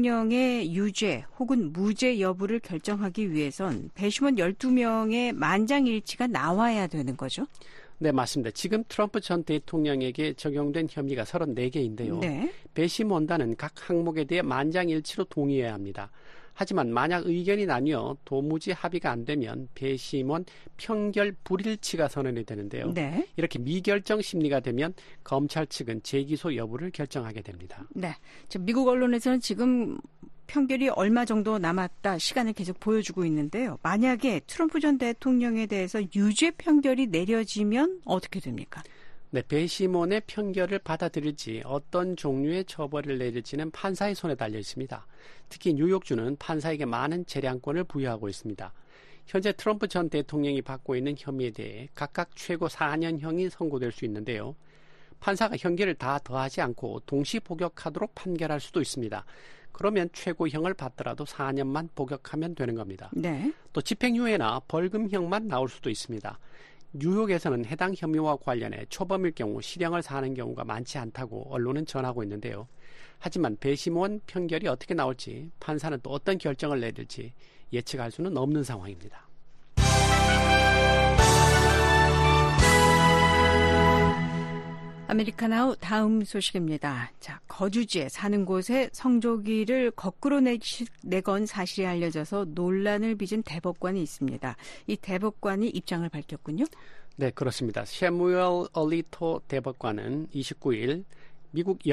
대통령의 유죄 혹은 무죄 여부를 결정하기 위해선 배심원 열두 명의 만장일치가 나와야 되는 거죠? 네, 맞습니다. 지금 트럼프 전 대통령에게 적용된 혐의가 서른네 개인데요. 네. 배심원단은 각 항목에 대해 만장일치로 동의해야 합니다. 하지만 만약 의견이 나뉘어 도무지 합의가 안 되면 배심원 평결 불일치가 선언이 되는데요. 네. 이렇게 미결정 심리가 되면 검찰 측은 재기소 여부를 결정하게 됩니다. 네. 자, 미국 언론에서는 지금 평결이 얼마 정도 남았다 시간을 계속 보여주고 있는데요. 만약에 트럼프 전 대통령에 대해서 유죄 판결이 내려지면 어떻게 됩니까? 네, 배심원의 판결을 받아들일지 어떤 종류의 처벌을 내릴지는 판사의 손에 달려 있습니다. 특히 뉴욕주는 판사에게 많은 재량권을 부여하고 있습니다. 현재 트럼프 전 대통령이 받고 있는 혐의에 대해 각각 최고 사 년형이 선고될 수 있는데요. 판사가 형기를 다 더하지 않고 동시 복역하도록 판결할 수도 있습니다. 그러면 최고형을 받더라도 사 년만 복역하면 되는 겁니다. 네. 또 집행유예나 벌금형만 나올 수도 있습니다. 뉴욕에서는 해당 혐의와 관련해 초범일 경우 실형을 사는 경우가 많지 않다고 언론은 전하고 있는데요. 하지만 배심원 판결이 어떻게 나올지 판사는 또 어떤 결정을 내릴지 예측할 수는 없는 상황입니다. 아메리카나우 다음 소식입니다. 자, 거주지에 사는 곳에 성조기를 거꾸로 내, 내건 사실이 알려져서 논란을 빚은 대법관이 있습니다. 이 대법관이 입장을 밝혔군요. 네, 그렇습니다. 셰무엘 얼리토 대법관은 이십구 일 미국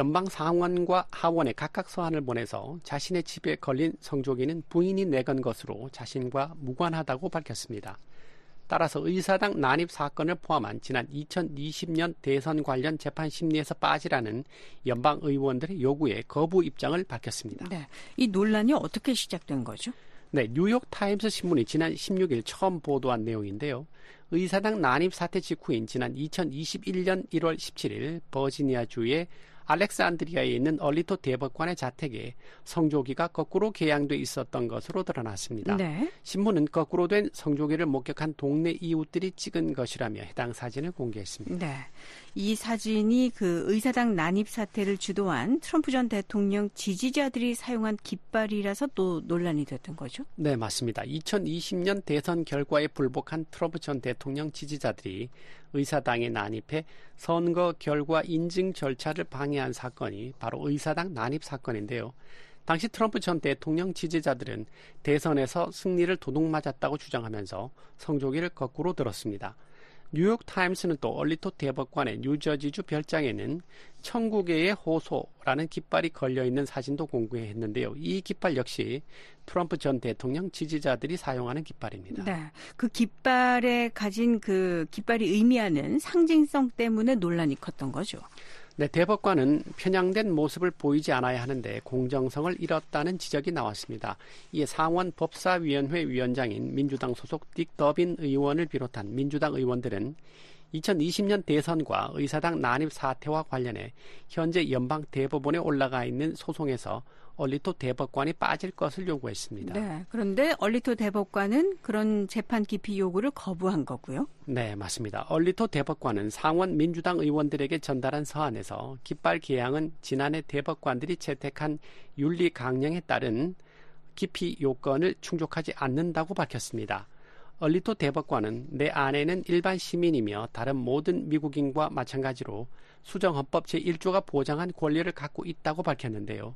연방상원과 하원에 각각 서한을 보내서 자신의 집에 걸린 성조기는 부인이 내건 것으로 자신과 무관하다고 밝혔습니다. 따라서 의사당 난입 사건을 포함한 지난 이천이십 년 대선 관련 재판 심리에서 빠지라는 연방 의원들의 요구에 거부 입장을 밝혔습니다. 네, 이 논란이 어떻게 시작된 거죠? 네, 뉴욕 타임스 신문이 지난 십육 일 처음 보도한 내용인데요. 의사당 난입 사태 직후인 지난 이천이십일 년 일월 십칠일 버지니아주의 알렉산드리아에 있는 얼리토 대법관의 자택에 성조기가 거꾸로 개양돼 있었던 것으로 드러났습니다. 네. 신문은 거꾸로 된 성조기를 목격한 동네 이웃들이 찍은 것이라며 해당 사진을 공개했습니다. 네. 이 사진이 그 의사당 난입 사태를 주도한 트럼프 전 대통령 지지자들이 사용한 깃발이라서 또 논란이 됐던 거죠? 네, 맞습니다. 이천이십 년 대선 결과에 불복한 트럼프 전 대통령 지지자들이 의사당에 난입해 선거 결과 인증 절차를 방해한 사건이 바로 의사당 난입 사건인데요. 당시 트럼프 전 대통령 지지자들은 대선에서 승리를 도둑맞았다고 주장하면서 성조기를 거꾸로 들었습니다. 뉴욕 타임스는 또 얼리토 대법관의 뉴저지주 별장에는 천국의 호소라는 깃발이 걸려있는 사진도 공개했는데요. 이 깃발 역시 트럼프 전 대통령 지지자들이 사용하는 깃발입니다. 네, 그 깃발에 가진 그 깃발이 의미하는 상징성 때문에 논란이 컸던 거죠. 네, 대법관은 편향된 모습을 보이지 않아야 하는데 공정성을 잃었다는 지적이 나왔습니다. 이에 상원 법사위원회 위원장인 민주당 소속 딕 더빈 의원을 비롯한 민주당 의원들은 이천이십 년 대선과 의사당 난입 사태와 관련해 현재 연방 대법원에 올라가 있는 소송에서 얼리토 대법관이 빠질 것을 요구했습니다. 네, 그런데 얼리토 대법관은 그런 재판 기피 요구를 거부한 거고요. 네, 맞습니다. 얼리토 대법관은 상원 민주당 의원들에게 전달한 서한에서 깃발 개양은 지난해 대법관들이 채택한 윤리 강령에 따른 기피 요건을 충족하지 않는다고 밝혔습니다. 얼리토 대법관은 내 아내는 일반 시민이며 다른 모든 미국인과 마찬가지로 수정헌법 제일 조가 보장한 권리를 갖고 있다고 밝혔는데요.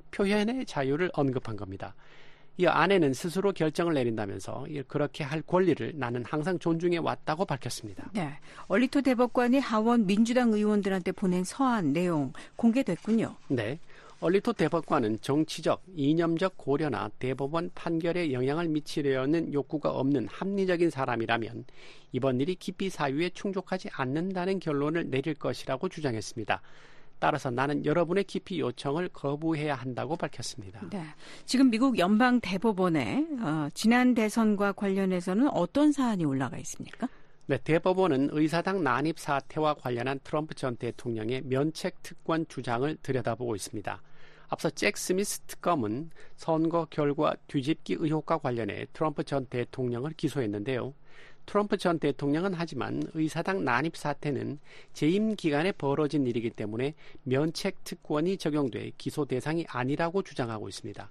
표현의 자유를 언급한 겁니다. 이 아내는 스스로 결정을 내린다면서 그렇게 할 권리를 나는 항상 존중해 왔다고 밝혔습니다. 네, 얼리토 대법관이 하원 민주당 의원들한테 보낸 서한 내용 공개됐군요. 네, 얼리토 대법관은 정치적, 이념적 고려나 대법원 판결에 영향을 미치려는 욕구가 없는 합리적인 사람이라면 이번 일이 기피 사유에 충족하지 않는다는 결론을 내릴 것이라고 주장했습니다. 따라서 나는 여러분의 기피 요청을 거부해야 한다고 밝혔습니다. 네, 지금 미국 연방 대법원에 어, 지난 대선과 관련해서는 어떤 사안이 올라가 있습니까? 네, 대법원은 의사당 난입 사태와 관련한 트럼프 전 대통령의 면책 특권 주장을 들여다보고 있습니다. 앞서 잭 스미스 특검은 선거 결과 뒤집기 의혹과 관련해 트럼프 전 대통령을 기소했는데요. 트럼프 전 대통령은 하지만 의사당 난입 사태는 재임 기간에 벌어진 일이기 때문에 면책 특권이 적용돼 기소 대상이 아니라고 주장하고 있습니다.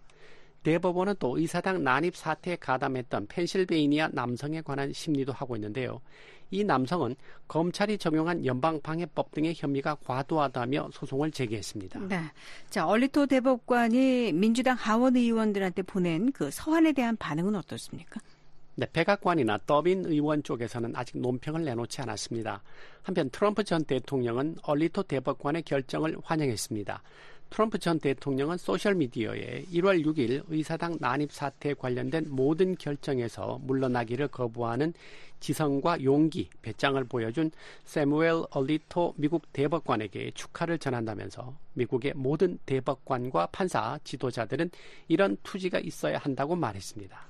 대법원은 또 의사당 난입 사태에 가담했던 펜실베이니아 남성에 관한 심리도 하고 있는데요. 이 남성은 검찰이 적용한 연방방해법 등의 혐의가 과도하다며 소송을 제기했습니다. 네, 자 얼리토 대법관이 민주당 하원 의원들한테 보낸 그 서한에 대한 반응은 어떻습니까? 네, 백악관이나 더빈 의원 쪽에서는 아직 논평을 내놓지 않았습니다. 한편 트럼프 전 대통령은 얼리토 대법관의 결정을 환영했습니다. 트럼프 전 대통령은 소셜미디어에 일월 육일 의사당 난입 사태에 관련된 모든 결정에서 물러나기를 거부하는 지성과 용기, 배짱을 보여준 세무엘 얼리토 미국 대법관에게 축하를 전한다면서 미국의 모든 대법관과 판사, 지도자들은 이런 투지가 있어야 한다고 말했습니다.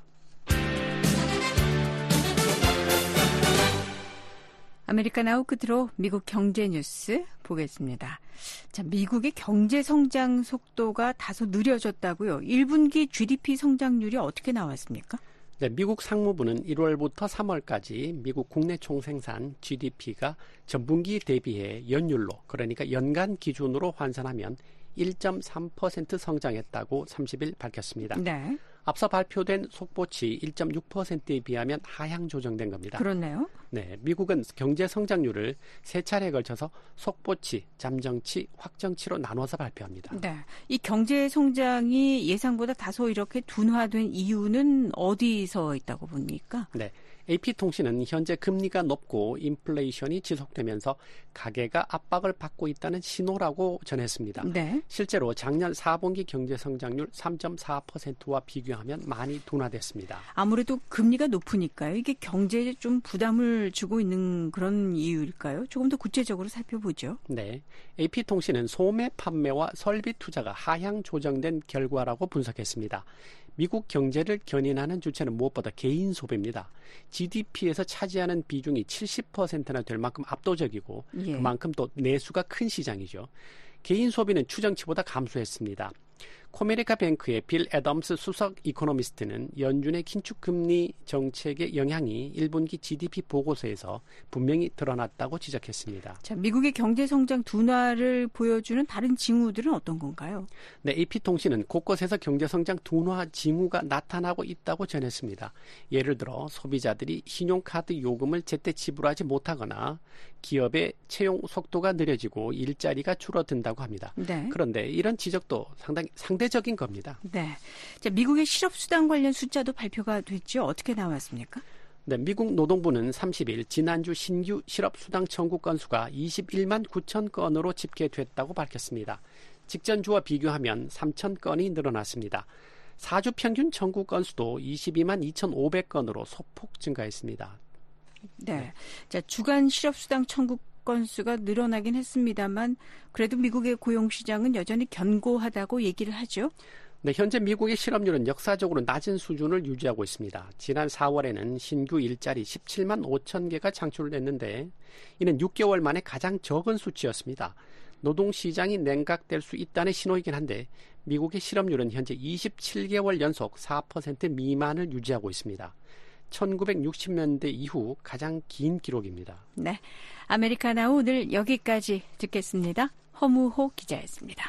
아메리카나우 끝으로 미국 경제 뉴스 보겠습니다. 자, 미국의 경제 성장 속도가 다소 느려졌다고요. 일 분기 지디피 성장률이 어떻게 나왔습니까? 네, 미국 상무부는 일월부터 삼월까지 미국 국내 총생산 지디피가 전분기 대비해 연율로, 그러니까 연간 기준으로 환산하면 일 점 삼 퍼센트 성장했다고 삼십일 밝혔습니다. 네. 앞서 발표된 속보치 일 점 육 퍼센트에 비하면 하향 조정된 겁니다. 그렇네요. 네, 미국은 경제 성장률을 세 차례에 걸쳐서 속보치, 잠정치, 확정치로 나눠서 발표합니다. 네, 이 경제 성장이 예상보다 다소 이렇게 둔화된 이유는 어디서 있다고 봅니까? 네. 에이피통신은 현재 금리가 높고 인플레이션이 지속되면서 가계가 압박을 받고 있다는 신호라고 전했습니다. 네. 실제로 작년 사 분기 경제 성장률 삼 점 사 퍼센트와 비교하면 많이 둔화됐습니다. 아무래도 금리가 높으니까요. 이게 경제에 좀 부담을 주고 있는 그런 이유일까요? 조금 더 구체적으로 살펴보죠. 네. 에이피통신은 소매 판매와 설비 투자가 하향 조정된 결과라고 분석했습니다. 미국 경제를 견인하는 주체는 무엇보다 개인 소비입니다. 지디피에서 차지하는 비중이 칠십 퍼센트나 될 만큼 압도적이고 예. 그만큼 또 내수가 큰 시장이죠. 개인 소비는 추정치보다 감소했습니다. 코메리카 뱅크의 빌 애덤스 수석 이코노미스트는 연준의 긴축 금리 정책의 영향이 일 분기 지디피 보고서에서 분명히 드러났다고 지적했습니다. 자, 미국의 경제 성장 둔화를 보여주는 다른 징후들은 어떤 건가요? 네, 에이피통신은 곳곳에서 경제 성장 둔화 징후가 나타나고 있다고 전했습니다. 예를 들어 소비자들이 신용카드 요금을 제때 지불하지 못하거나 기업의 채용 속도가 느려지고 일자리가 줄어든다고 합니다. 네. 그런데 이런 지적도 상당히 상대적인 겁니다. 네. 자, 미국의 실업수당 관련 숫자도 발표가 됐죠. 어떻게 나왔습니까? 네, 미국 노동부는 삼십일 지난주 신규 실업수당 청구 건수가 이십일만 구천 건으로 집계됐다고 밝혔습니다. 직전 주와 비교하면 삼천 건이 늘어났습니다. 사 주 평균 청구 건수도 이십이만 이천오백 건으로 소폭 증가했습니다. 네. 자, 주간 실업수당 청구 건수가 늘어나긴 했습니다만 그래도 미국의 고용시장은 여전히 견고하다고 얘기를 하죠. 네, 현재 미국의 실업률은 역사적으로 낮은 수준을 유지하고 있습니다. 지난 사월에는 신규 일자리 십칠만 오천 개가 창출됐는데 이는 육 개월 만에 가장 적은 수치였습니다. 노동시장이 냉각될 수 있다는 신호이긴 한데 미국의 실업률은 현재 이십칠 개월 연속 사 퍼센트 미만을 유지하고 있습니다. 천구백육십 년대 이후 가장 긴 기록입니다. 네, 아메리카나우 오늘 여기까지 듣겠습니다. 허무호 기자였습니다.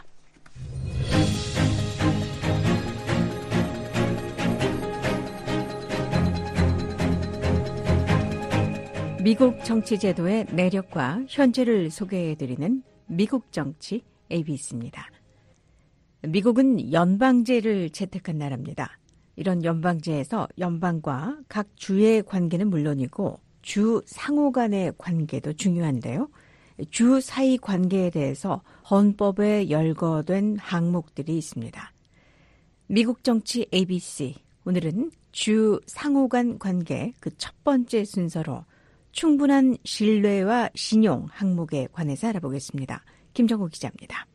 미국 정치 제도의 내력과 현재를 소개해드리는 미국 정치 에이비씨입니다. 미국은 연방제를 채택한 나라입니다. 이런 연방제에서 연방과 각 주의 관계는 물론이고 주 상호 간의 관계도 중요한데요. 주 사이 관계에 대해서 헌법에 열거된 항목들이 있습니다. 미국 정치 에이비씨, 오늘은 주 상호 간 관계 그 첫 번째 순서로 충분한 신뢰와 신용 항목에 관해서 알아보겠습니다. 김정우 기자입니다.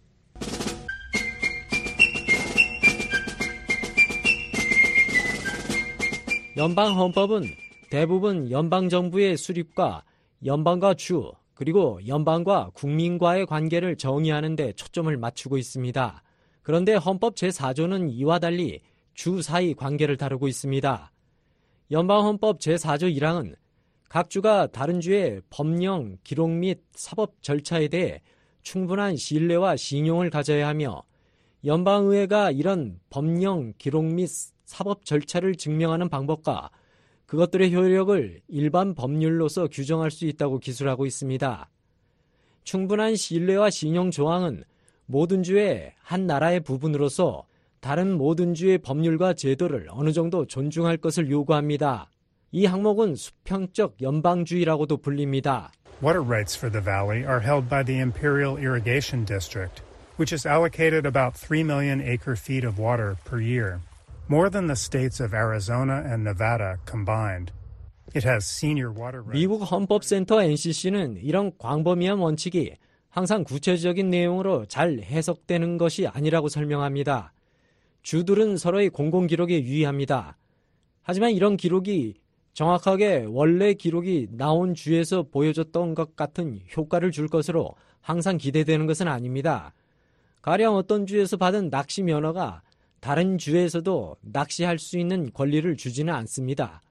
연방헌법은 대부분 연방정부의 수립과 연방과 주, 그리고 연방과 국민과의 관계를 정의하는 데 초점을 맞추고 있습니다. 그런데 헌법 제사 조는 이와 달리 주 사이 관계를 다루고 있습니다. 연방헌법 제사 조 일 항은 각 주가 다른 주의 법령, 기록 및 사법 절차에 대해 충분한 신뢰와 신용을 가져야 하며 연방의회가 이런 법령, 기록 및 사법 절차를 증명하는 방법과 그것들의 효력을 일반 법률로서 규정할 수 있다고 기술하고 있습니다. 충분한 신뢰와 신용 조항은 모든 주의 한 나라의 부분으로서 다른 모든 주의 법률과 제도를 어느 정도 존중할 것을 요구합니다. 이 항목은 수평적 연방주의라고도 불립니다. Water rights for the valley are held by the Imperial Irrigation District, which is allocated about three million acre-feet of water per year, more than the states of Arizona and Nevada combined. It has senior water rights. 미국 헌법센터 엔씨씨는 이런 광범위한 원칙이 항상 구체적인 내용으로 잘 해석되는 것이 아니라고 설명합니다. 주들은 서로의 공공기록에 유의합니다. 하지만 이런 기록이 정확하게 원래 기록이 나온 주에서 보여줬던 것 같은 효과를 줄 것으로 항상 기대되는 것은 아닙니다. 가령 어떤 주에서 받은 낚시 면허가 다른 주에서도 낚시할 수 있는 권리를 주지는 않습니다.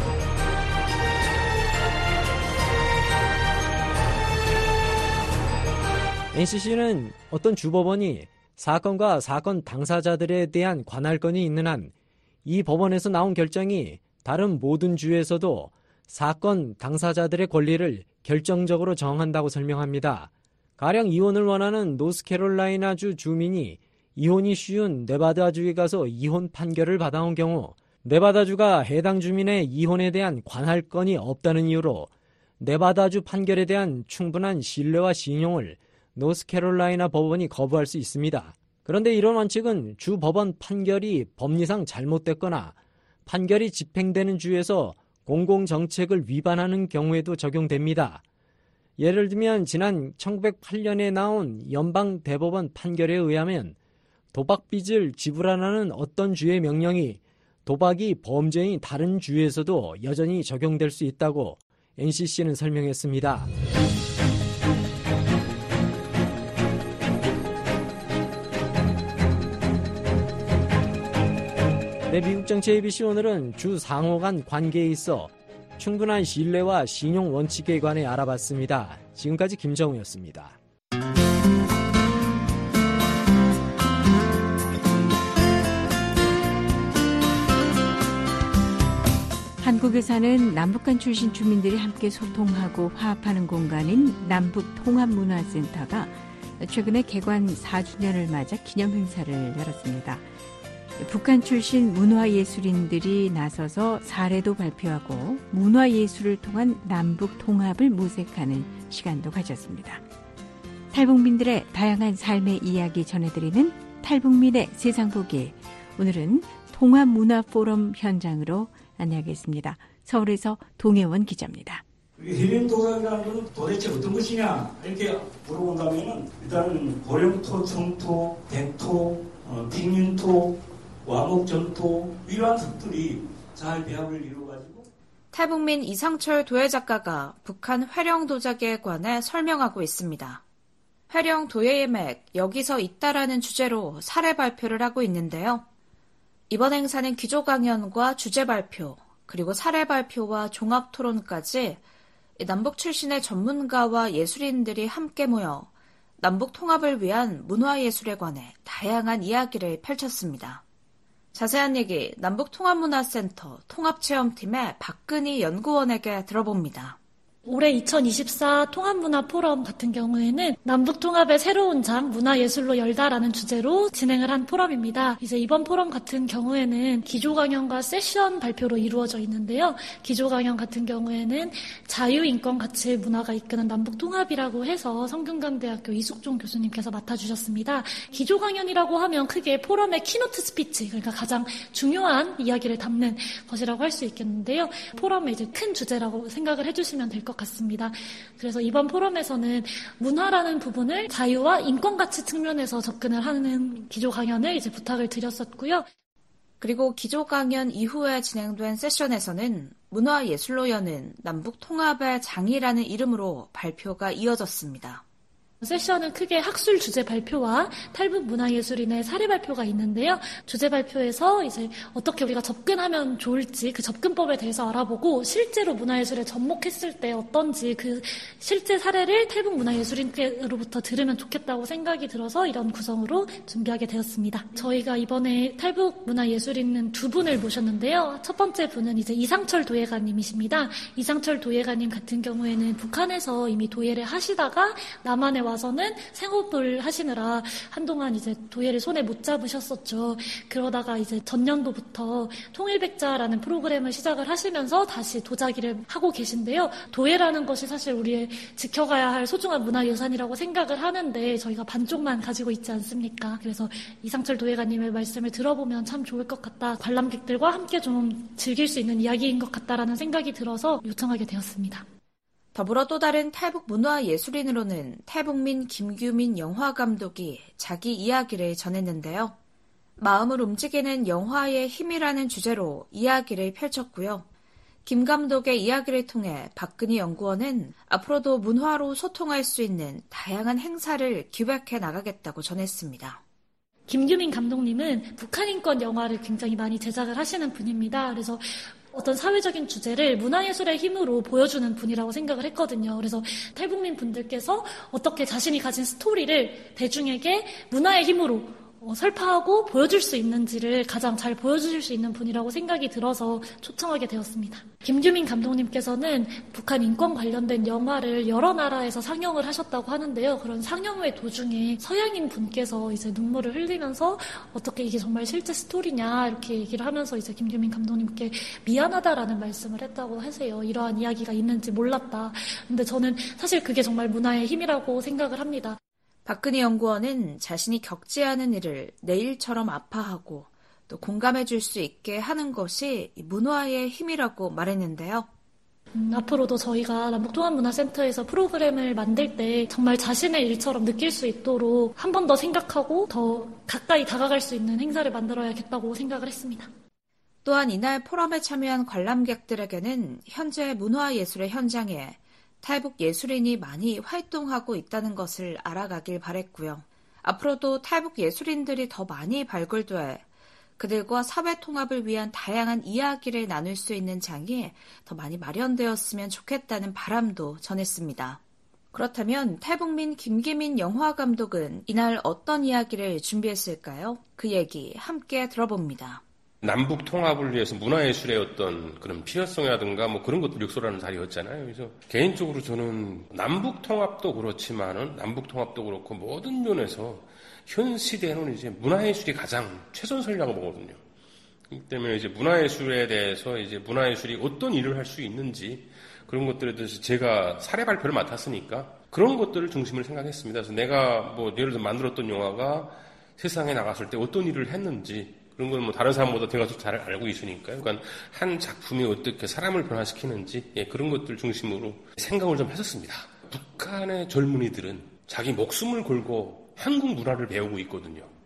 엔씨씨는 어떤 주법원이 사건과 사건 당사자들에 대한 관할권이 있는 한 이 법원에서 나온 결정이 다른 모든 주에서도 사건 당사자들의 권리를 결정적으로 정한다고 설명합니다. 가령 이혼을 원하는 노스캐롤라이나주 주민이 이혼이 쉬운 네바다주에 가서 이혼 판결을 받아온 경우 네바다주가 해당 주민의 이혼에 대한 관할권이 없다는 이유로 네바다주 판결에 대한 충분한 신뢰와 신용을 노스캐롤라이나 법원이 거부할 수 있습니다. 그런데 이런 원칙은 주 법원 판결이 법리상 잘못됐거나 판결이 집행되는 주에서 공공정책을 위반하는 경우에도 적용됩니다. 예를 들면 지난 천구백팔 년에 나온 연방대법원 판결에 의하면 도박빚을 지불하라는 어떤 주의 명령이 도박이 범죄인 다른 주에서도 여전히 적용될 수 있다고 엔씨씨는 설명했습니다. 네, 미국 정치 에이비씨 오늘은 주 상호 간 관계에 있어 충분한 신뢰와 신용 원칙에 관해 알아봤습니다. 지금까지 김정우였습니다. 한국에 사는 남북한 출신 주민들이 함께 소통하고 화합하는 공간인 남북통합문화센터가 최근에 개관 사 주년을 맞아 기념 행사를 열었습니다. 북한 출신 문화예술인들이 나서서 사례도 발표하고 문화예술을 통한 남북 통합을 모색하는 시간도 가졌습니다. 탈북민들의 다양한 삶의 이야기 전해드리는 탈북민의 세상보기. 오늘은 통합문화포럼 현장으로 안내하겠습니다. 서울에서 동해원 기자입니다. 해변 도각이라는 것은 도대체 어떤 것이냐 이렇게 물어본다면 일단은 고령토, 청토, 백토, 어, 평년토 왕옥 점토 이러한 습들이 잘 배합을 이루어가지고 탈북민 이상철 도예작가가 북한 회령 도자기에 관해 설명하고 있습니다. 회령 도예의 맥, 여기서 있다라는 주제로 사례 발표를 하고 있는데요. 이번 행사는 기조 강연과 주제 발표, 그리고 사례 발표와 종합 토론까지 남북 출신의 전문가와 예술인들이 함께 모여 남북 통합을 위한 문화예술에 관해 다양한 이야기를 펼쳤습니다. 자세한 얘기 남북통합문화센터 통합체험팀의 박근희 연구원에게 들어봅니다. 올해 이천이십사 통합문화 포럼 같은 경우에는 남북통합의 새로운 장 문화예술로 열다라는 주제로 진행을 한 포럼입니다. 이제 이번 포럼 같은 경우에는 기조 강연과 세션 발표로 이루어져 있는데요. 기조 강연 같은 경우에는 자유인권 가치 문화가 이끄는 남북통합이라고 해서 성균관대학교 이숙종 교수님께서 맡아주셨습니다. 기조 강연이라고 하면 크게 포럼의 키노트 스피치, 그러니까 가장 중요한 이야기를 담는 것이라고 할 수 있겠는데요. 포럼의 이제 큰 주제라고 생각을 해주시면 될 것 같습니다. 그래서 이번 포럼에서는 문화라는 부분을 자유와 인권 가치 측면에서 접근을 하는 기조 강연을 이제 부탁을 드렸었고요. 그리고 기조 강연 이후에 진행된 세션에서는 문화예술로 여는 남북 통합의 장이라는 이름으로 발표가 이어졌습니다. 세션은 크게 학술 주제 발표와 탈북 문화예술인의 사례 발표가 있는데요. 주제 발표에서 이제 어떻게 우리가 접근하면 좋을지 그 접근법에 대해서 알아보고 실제로 문화예술에 접목했을 때 어떤지 그 실제 사례를 탈북 문화예술인으로부터 들으면 좋겠다고 생각이 들어서 이런 구성으로 준비하게 되었습니다. 저희가 이번에 탈북 문화예술인은 두 분을 모셨는데요. 첫 번째 분은 이제 이상철 도예가님이십니다. 이상철 도예가님 같은 경우에는 북한에서 이미 도예를 하시다가 남한에 와 와서는 생업을 하시느라 한동안 이제 도예를 손에 못 잡으셨었죠. 그러다가 이제 전년도부터 통일백자라는 프로그램을 시작을 하시면서 다시 도자기를 하고 계신데요. 도예라는 것이 사실 우리의 지켜가야 할 소중한 문화유산이라고 생각을 하는데 저희가 반쪽만 가지고 있지 않습니까? 그래서 이상철 도예가님의 말씀을 들어보면 참 좋을 것 같다. 관람객들과 함께 좀 즐길 수 있는 이야기인 것 같다라는 생각이 들어서 요청하게 되었습니다. 더불어 또 다른 탈북 문화예술인으로는 탈북민 김규민 영화감독이 자기 이야기를 전했는데요. 마음을 움직이는 영화의 힘이라는 주제로 이야기를 펼쳤고요. 김 감독의 이야기를 통해 박근희 연구원은 앞으로도 문화로 소통할 수 있는 다양한 행사를 기획해 나가겠다고 전했습니다. 김규민 감독님은 북한인권 영화를 굉장히 많이 제작을 하시는 분입니다. 그래서 어떤 사회적인 주제를 문화예술의 힘으로 보여주는 분이라고 생각을 했거든요. 그래서 탈북민 분들께서 어떻게 자신이 가진 스토리를 대중에게 문화의 힘으로 어, 설파하고 보여줄 수 있는지를 가장 잘 보여주실 수 있는 분이라고 생각이 들어서 초청하게 되었습니다. 김규민 감독님께서는 북한 인권 관련된 영화를 여러 나라에서 상영을 하셨다고 하는데요. 그런 상영회 도중에 서양인 분께서 이제 눈물을 흘리면서 어떻게 이게 정말 실제 스토리냐 이렇게 얘기를 하면서 이제 김규민 감독님께 미안하다라는 말씀을 했다고 하세요. 이러한 이야기가 있는지 몰랐다. 근데 저는 사실 그게 정말 문화의 힘이라고 생각을 합니다. 박근희 연구원은 자신이 겪지 않은 일을 내 일처럼 아파하고 또 공감해 줄 수 있게 하는 것이 문화의 힘이라고 말했는데요. 음, 앞으로도 저희가 남북통합문화센터에서 프로그램을 만들 때 정말 자신의 일처럼 느낄 수 있도록 한 번 더 생각하고 더 가까이 다가갈 수 있는 행사를 만들어야겠다고 생각을 했습니다. 또한 이날 포럼에 참여한 관람객들에게는 현재 문화예술의 현장에 탈북 예술인이 많이 활동하고 있다는 것을 알아가길 바랬고요. 앞으로도 탈북 예술인들이 더 많이 발굴돼 그들과 사회 통합을 위한 다양한 이야기를 나눌 수 있는 장이 더 많이 마련되었으면 좋겠다는 바람도 전했습니다. 그렇다면 탈북민 김기민 영화감독은 이날 어떤 이야기를 준비했을까요? 그 얘기 함께 들어봅니다. 남북 통합을 위해서 문화예술의 어떤 그런 필요성이라든가 뭐 그런 것들 육소라는 자리였잖아요. 그래서 개인적으로 저는 남북 통합도 그렇지만은 남북 통합도 그렇고 모든 면에서 현 시대에는 이제 문화예술이 가장 최선설이라고 보거든요. 그렇기 때문에 이제 문화예술에 대해서 이제 문화예술이 어떤 일을 할 수 있는지 그런 것들에 대해서 제가 사례 발표를 맡았으니까 그런 것들을 중심으로 생각했습니다. 그래서 내가 뭐 예를 들어 만들었던 영화가 세상에 나갔을 때 어떤 일을 했는지 그런 건 뭐 다른 사람보다 제가 더 잘 알고 있으니까요. 그러니까 한 작품이 어떻게 사람을 변화시키는지 예, 그런 것들 중심으로 생각을 좀 했었습니다. 북한의 젊은이들은 자기 목숨을 걸고 한국 문화를 배우고 있거든요.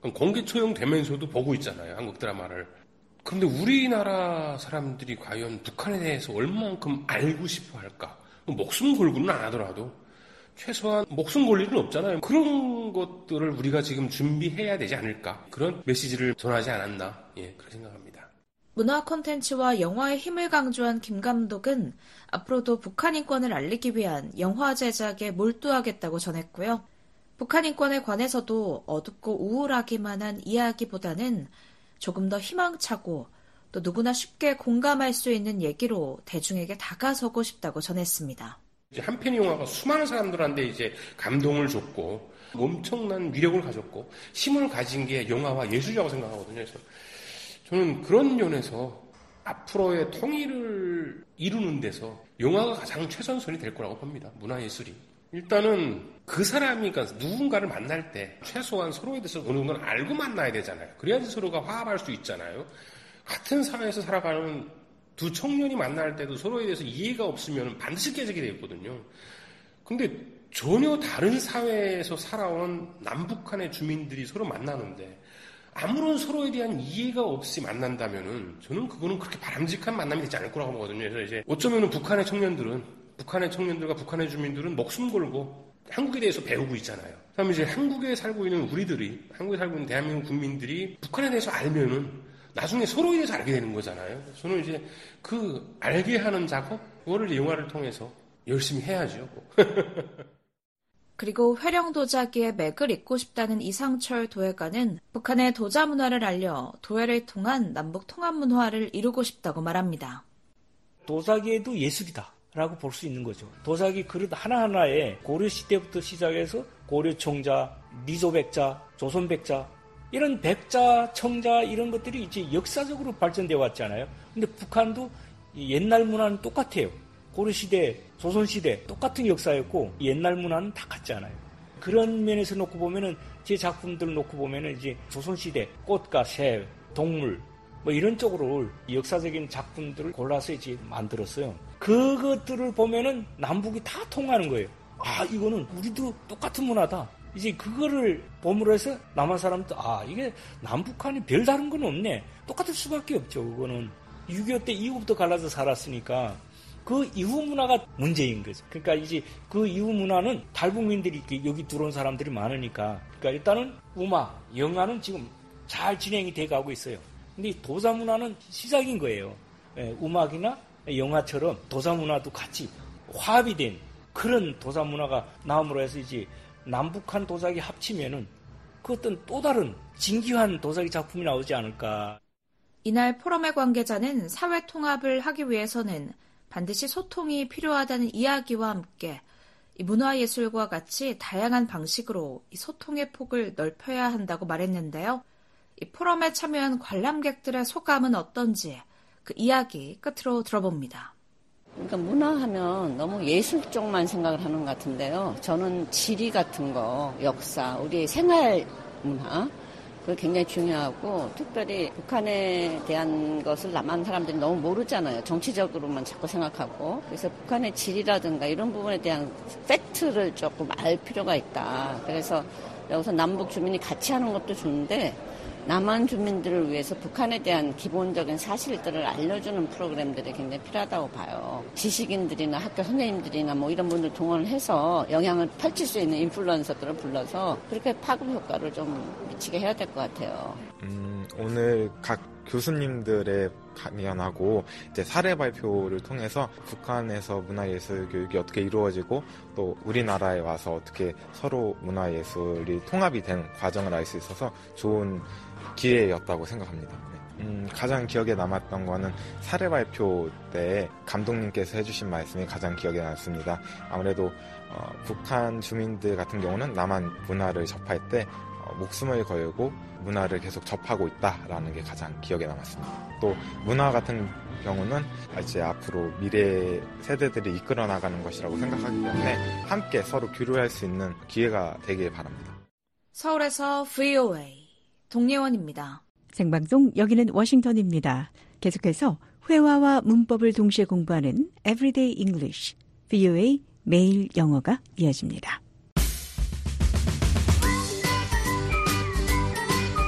공개 처형되면서도 보고 있잖아요. 한국 드라마를. 그런데 우리나라 사람들이 과연 북한에 대해서 얼만큼 알고 싶어 할까? 목숨 걸고는 안 하더라도 최소한 목숨 걸 일은 없잖아요. 그런 것들을 우리가 지금 준비해야 되지 않을까? 그런 메시지를 전하지 않았나? 예, 그렇게 생각합니다. 문화 콘텐츠와 영화의 힘을 강조한 김 감독은 앞으로도 북한 인권을 알리기 위한 영화 제작에 몰두하겠다고 전했고요. 북한 인권에 관해서도 어둡고 우울하기만 한 이야기보다는 조금 더 희망차고 또 누구나 쉽게 공감할 수 있는 얘기로 대중에게 다가서고 싶다고 전했습니다. 한 편의 영화가 수많은 사람들한테 이제 감동을 줬고 엄청난 위력을 가졌고 힘을 가진 게 영화와 예술이라고 생각하거든요. 그래서 저는 그런 면에서 앞으로의 통일을 이루는 데서 영화가 가장 최선선이 될 거라고 봅니다. 문화예술이. 일단은 그 사람이 그러니까 누군가를 만날 때 최소한 서로에 대해서 어느 정도는 알고 만나야 되잖아요. 그래야지 서로가 화합할 수 있잖아요. 같은 사회에서 살아가는 두 청년이 만날 때도 서로에 대해서 이해가 없으면 반드시 깨지게 되어 있거든요. 근데 전혀 다른 사회에서 살아온 남북한의 주민들이 서로 만나는데 아무런 서로에 대한 이해가 없이 만난다면은 저는 그거는 그렇게 바람직한 만남이 되지 않을 거라고 보거든요. 그래서 이제 어쩌면은 북한의 청년들은 북한의 청년들과 북한의 주민들은 목숨 걸고 한국에 대해서 배우고 있잖아요. 그다음에 이제 한국에 살고 있는 우리들이 한국에 살고 있는 대한민국 국민들이 북한에 대해서 알면은 나중에 서로에 대해서 알게 되는 거잖아요. 저는 이제 그 알게 하는 작업 그거를 이제 영화를 통해서 열심히 해야죠. 그리고 회령 도자기의 맥을 잇고 싶다는 이상철 도예가는 북한의 도자 문화를 알려 도예를 통한 남북 통합 문화를 이루고 싶다고 말합니다. 도자기에도 예술이다라고 볼 수 있는 거죠. 도자기 그릇 하나하나에 고려시대부터 시작해서 고려청자, 미소백자, 조선백자 이런 백자, 청자 이런 것들이 이제 역사적으로 발전되어 왔잖아요. 근데 북한도 옛날 문화는 똑같아요. 고려시대, 조선시대 똑같은 역사였고 옛날 문화는 다 같잖아요. 그런 면에서 놓고 보면은 제 작품들 놓고 보면은 이제 조선시대 꽃과 새, 동물 뭐 이런 쪽으로 역사적인 작품들을 골라서 이제 만들었어요. 그것들을 보면은 남북이 다 통하는 거예요. 아, 이거는 우리도 똑같은 문화다. 이제 그거를 봄으로 해서 남한 사람도 아, 이게 남북한이 별다른 건 없네. 똑같을 수밖에 없죠. 그거는 육이오 때 이후부터 갈라져 살았으니까 그 이후 문화가 문제인 거죠. 그러니까 이제 그 이후 문화는 탈북민들이 여기 들어온 사람들이 많으니까 그러니까 일단은 음악, 영화는 지금 잘 진행이 돼가고 있어요. 근데 도자 문화는 시작인 거예요. 예, 음악이나 영화처럼 도자 문화도 같이 화합이 된 그런 도자 문화가 나옴으로 해서 이제 남북한 도자기 합치면은 그 어떤 또 다른 진귀한 도자기 작품이 나오지 않을까. 이날 포럼의 관계자는 사회 통합을 하기 위해서는 반드시 소통이 필요하다는 이야기와 함께 이 문화예술과 같이 다양한 방식으로 이 소통의 폭을 넓혀야 한다고 말했는데요. 이 포럼에 참여한 관람객들의 소감은 어떤지 그 이야기 끝으로 들어봅니다. 그러니까 문화하면 너무 예술 쪽만 생각을 하는 것 같은데요. 저는 지리 같은 거, 역사, 우리의 생활 문화 그게 굉장히 중요하고 특별히 북한에 대한 것을 남한 사람들이 너무 모르잖아요. 정치적으로만 자꾸 생각하고. 그래서 북한의 지리라든가 이런 부분에 대한 팩트를 조금 알 필요가 있다. 그래서 여기서 남북 주민이 같이 하는 것도 좋은데 남한 주민들을 위해서 북한에 대한 기본적인 사실들을 알려주는 프로그램들이 굉장히 필요하다고 봐요. 지식인들이나 학교 선생님들이나 뭐 이런 분들 동원을 해서 영향을 펼칠 수 있는 인플루언서들을 불러서 그렇게 파급 효과를 좀 미치게 해야 될 것 같아요. 음, 오늘 각 교수님들의 강연하고 이제 사례 발표를 통해서 북한에서 문화예술 교육이 어떻게 이루어지고 또 우리나라에 와서 어떻게 서로 문화예술이 통합이 된 과정을 알 수 있어서 좋은 기회였다고 생각합니다. 음, 가장 기억에 남았던 거는 사례 발표 때 감독님께서 해주신 말씀이 가장 기억에 남습니다. 아무래도 어, 북한 주민들 같은 경우는 남한 문화를 접할 때 어, 목숨을 걸고 문화를 계속 접하고 있다라는 게 가장 기억에 남았습니다. 또 문화 같은 경우는 이제 앞으로 미래 세대들이 이끌어 나가는 것이라고 생각하기 때문에 함께 서로 교류할 수 있는 기회가 되길 바랍니다. 서울에서 브이오에이 동예원입니다. 생방송 여기는 워싱턴입니다. 계속해서 회화와 문법을 동시에 공부하는 Everyday English, 브이오에이 매일 영어가 이어집니다.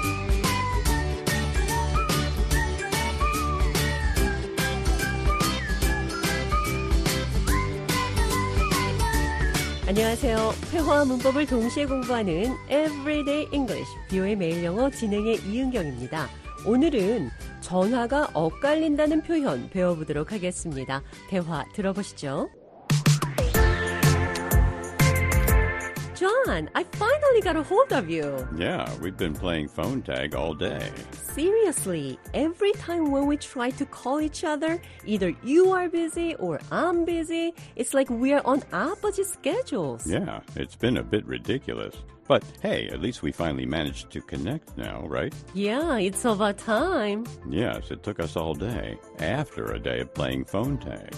안녕하세요. 회화와 문법을 동시에 공부하는 Everyday English, 비오의 매일 영어 진행의 이은경입니다. 오늘은 전화가 엇갈린다는 표현 배워보도록 하겠습니다. 대화 들어보시죠. John, I finally got a hold of you. Yeah, we've been playing phone tag all day. Seriously, every time when we try to call each other, either you are busy or I'm busy, it's like we're on opposite schedules. Yeah, it's been a bit ridiculous. But hey, at least we finally managed to connect now, right? Yeah, it's about time. Yes, it took us all day, after a day of playing phone tag.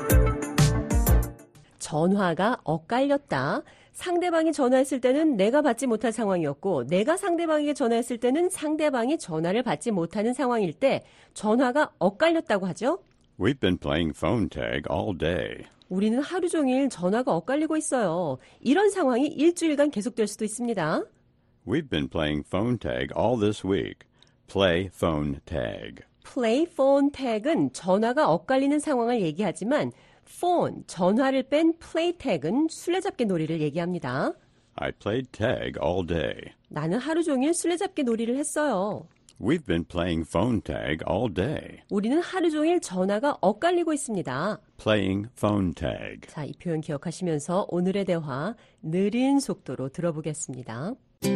전화가 엇갈렸다. 상대방이 전화했을 때는 내가 받지 못할 상황이었고 내가 상대방에게 전화했을 때는 상대방이 전화를 받지 못하는 상황일 때 전화가 엇갈렸다고 하죠. We've been playing phone tag all day. 우리는 하루 종일 전화가 엇갈리고 있어요. 이런 상황이 일주일간 계속될 수도 있습니다. We've been playing phone tag all this week. Play phone tag. Play phone tag은 전화가 엇갈리는 상황을 얘기하지만 phone, 전화를 뺀 play tag은 술래잡기 놀이를 얘기합니다. I played tag all day. 나는 하루 종일 술래잡기 놀이를 했어요. We've been playing phone tag all day. 우리는 하루 종일 전화가 엇갈리고 있습니다. Playing phone tag. 자, 이 표현 기억하시면서 오늘의 대화 느린 속도로 들어보겠습니다.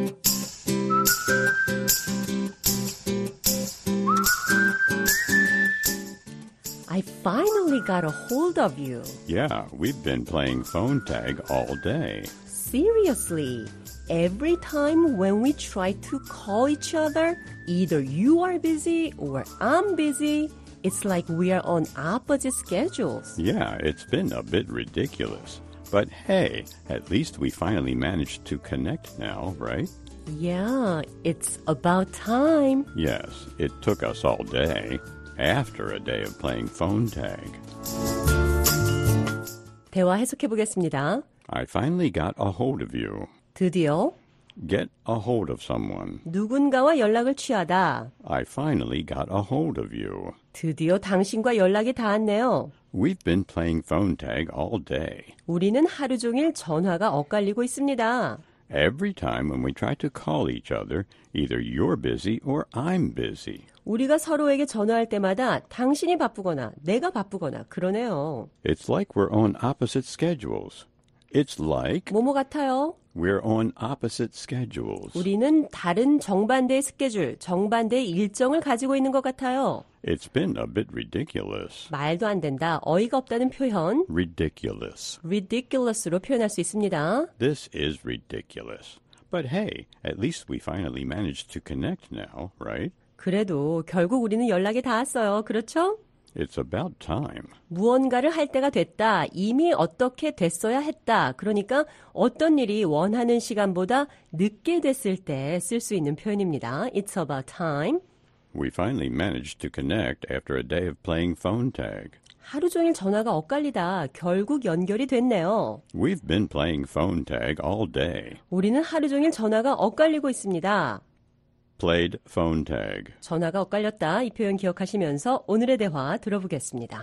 I finally got a hold of you. Yeah, we've been playing phone tag all day. Seriously, every time when we try to call each other, either you are busy or I'm busy, it's like we are on opposite schedules. Yeah, it's been a bit ridiculous. But hey, at least we finally managed to connect now, right? Yeah, it's about time. Yes, it took us all day. After a day of playing phone tag. 대화 해석해 보겠습니다. I finally got a hold of you. 드디어 Get a hold of someone. 누군가와 연락을 취하다. I finally got a hold of you. 드디어 당신과 연락이 닿았네요. We've been playing phone tag all day. 우리는 하루 종일 전화가 엇갈리고 있습니다. Every time when we try to call each other, either you're busy or I'm busy. 우리가 서로에게 전화할 때마다 당신이 바쁘거나 내가 바쁘거나 그러네요. It's like we're on opposite schedules. It's like 뭐뭐 같아요? we're on opposite schedules. 우리는 다른 정반대의 스케줄, 정반대의 일정을 가지고 있는 것 같아요. It's been a bit ridiculous. 말도 안 된다, 어이가 없다는 표현 Ridiculous. ridiculous로 표현할 수 있습니다. This is ridiculous. But hey, at least we finally managed to connect now, right? 그래도 결국 우리는 연락이 닿았어요. 그렇죠? It's about time. 무언가를 할 때가 됐다. 이미 어떻게 됐어야 했다. 그러니까 어떤 일이 원하는 시간보다 늦게 됐을 때 쓸 수 있는 표현입니다. It's about time. We finally managed to connect after a day of playing phone tag. 하루 종일 전화가 엇갈리다 결국 연결이 됐네요. We've been playing phone tag all day. 우리는 하루 종일 전화가 엇갈리고 있습니다. Played phone tag. 전화가 엇갈렸다. 이 표현 기억하시면서 오늘의 대화 들어보겠습니다.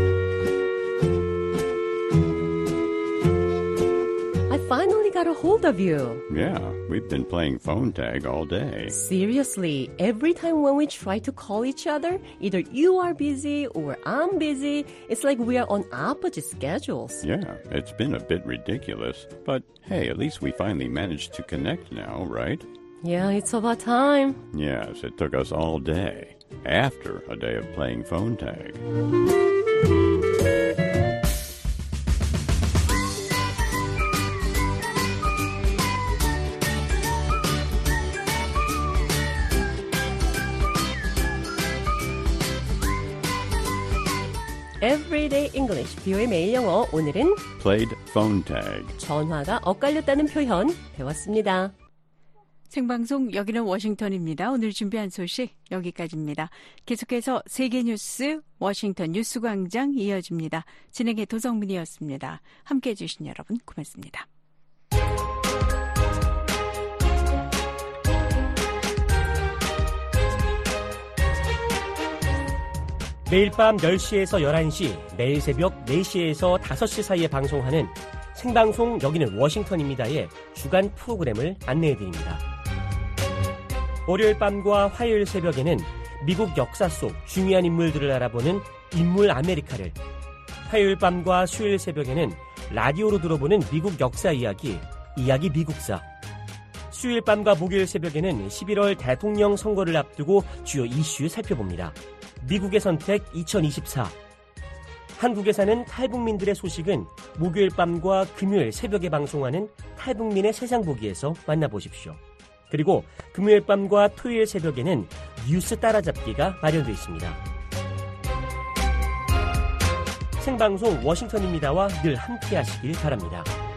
I finally got a hold of you. Yeah, we've been playing phone tag all day. Seriously, every time when we try to call each other, either you are busy or I'm busy, it's like we are on opposite schedules. Yeah, it's been a bit ridiculous. But hey, at least we finally managed to connect now, right? Yeah, it's about time. Yes, it took us all day. After a day of playing phone tag. Everyday English, 비오의 매일 영어. 오늘은 Played phone tag. 전화가 엇갈렸다는 표현 배웠습니다. 생방송 여기는 워싱턴입니다. 오늘 준비한 소식 여기까지입니다. 계속해서 세계 뉴스 워싱턴 뉴스광장 이어집니다. 진행의 도성민이었습니다. 함께해 주신 여러분 고맙습니다. 매일 밤 열 시에서 열한 시, 매일 새벽 네 시에서 다섯 시 사이에 방송하는 생방송 여기는 워싱턴입니다의 주간 프로그램을 안내해드립니다. 월요일 밤과 화요일 새벽에는 미국 역사 속 중요한 인물들을 알아보는 인물 아메리카를, 화요일 밤과 수요일 새벽에는 라디오로 들어보는 미국 역사 이야기, 이야기 미국사, 수요일 밤과 목요일 새벽에는 십일월 대통령 선거를 앞두고 주요 이슈 살펴봅니다. 미국의 선택 이천이십사. 한국에 사는 탈북민들의 소식은 목요일 밤과 금요일 새벽에 방송하는 탈북민의 세상 보기에서 만나보십시오. 그리고 금요일 밤과 토요일 새벽에는 뉴스 따라잡기가 마련되어 있습니다. 생방송 워싱턴입니다와 늘 함께 하시길 바랍니다.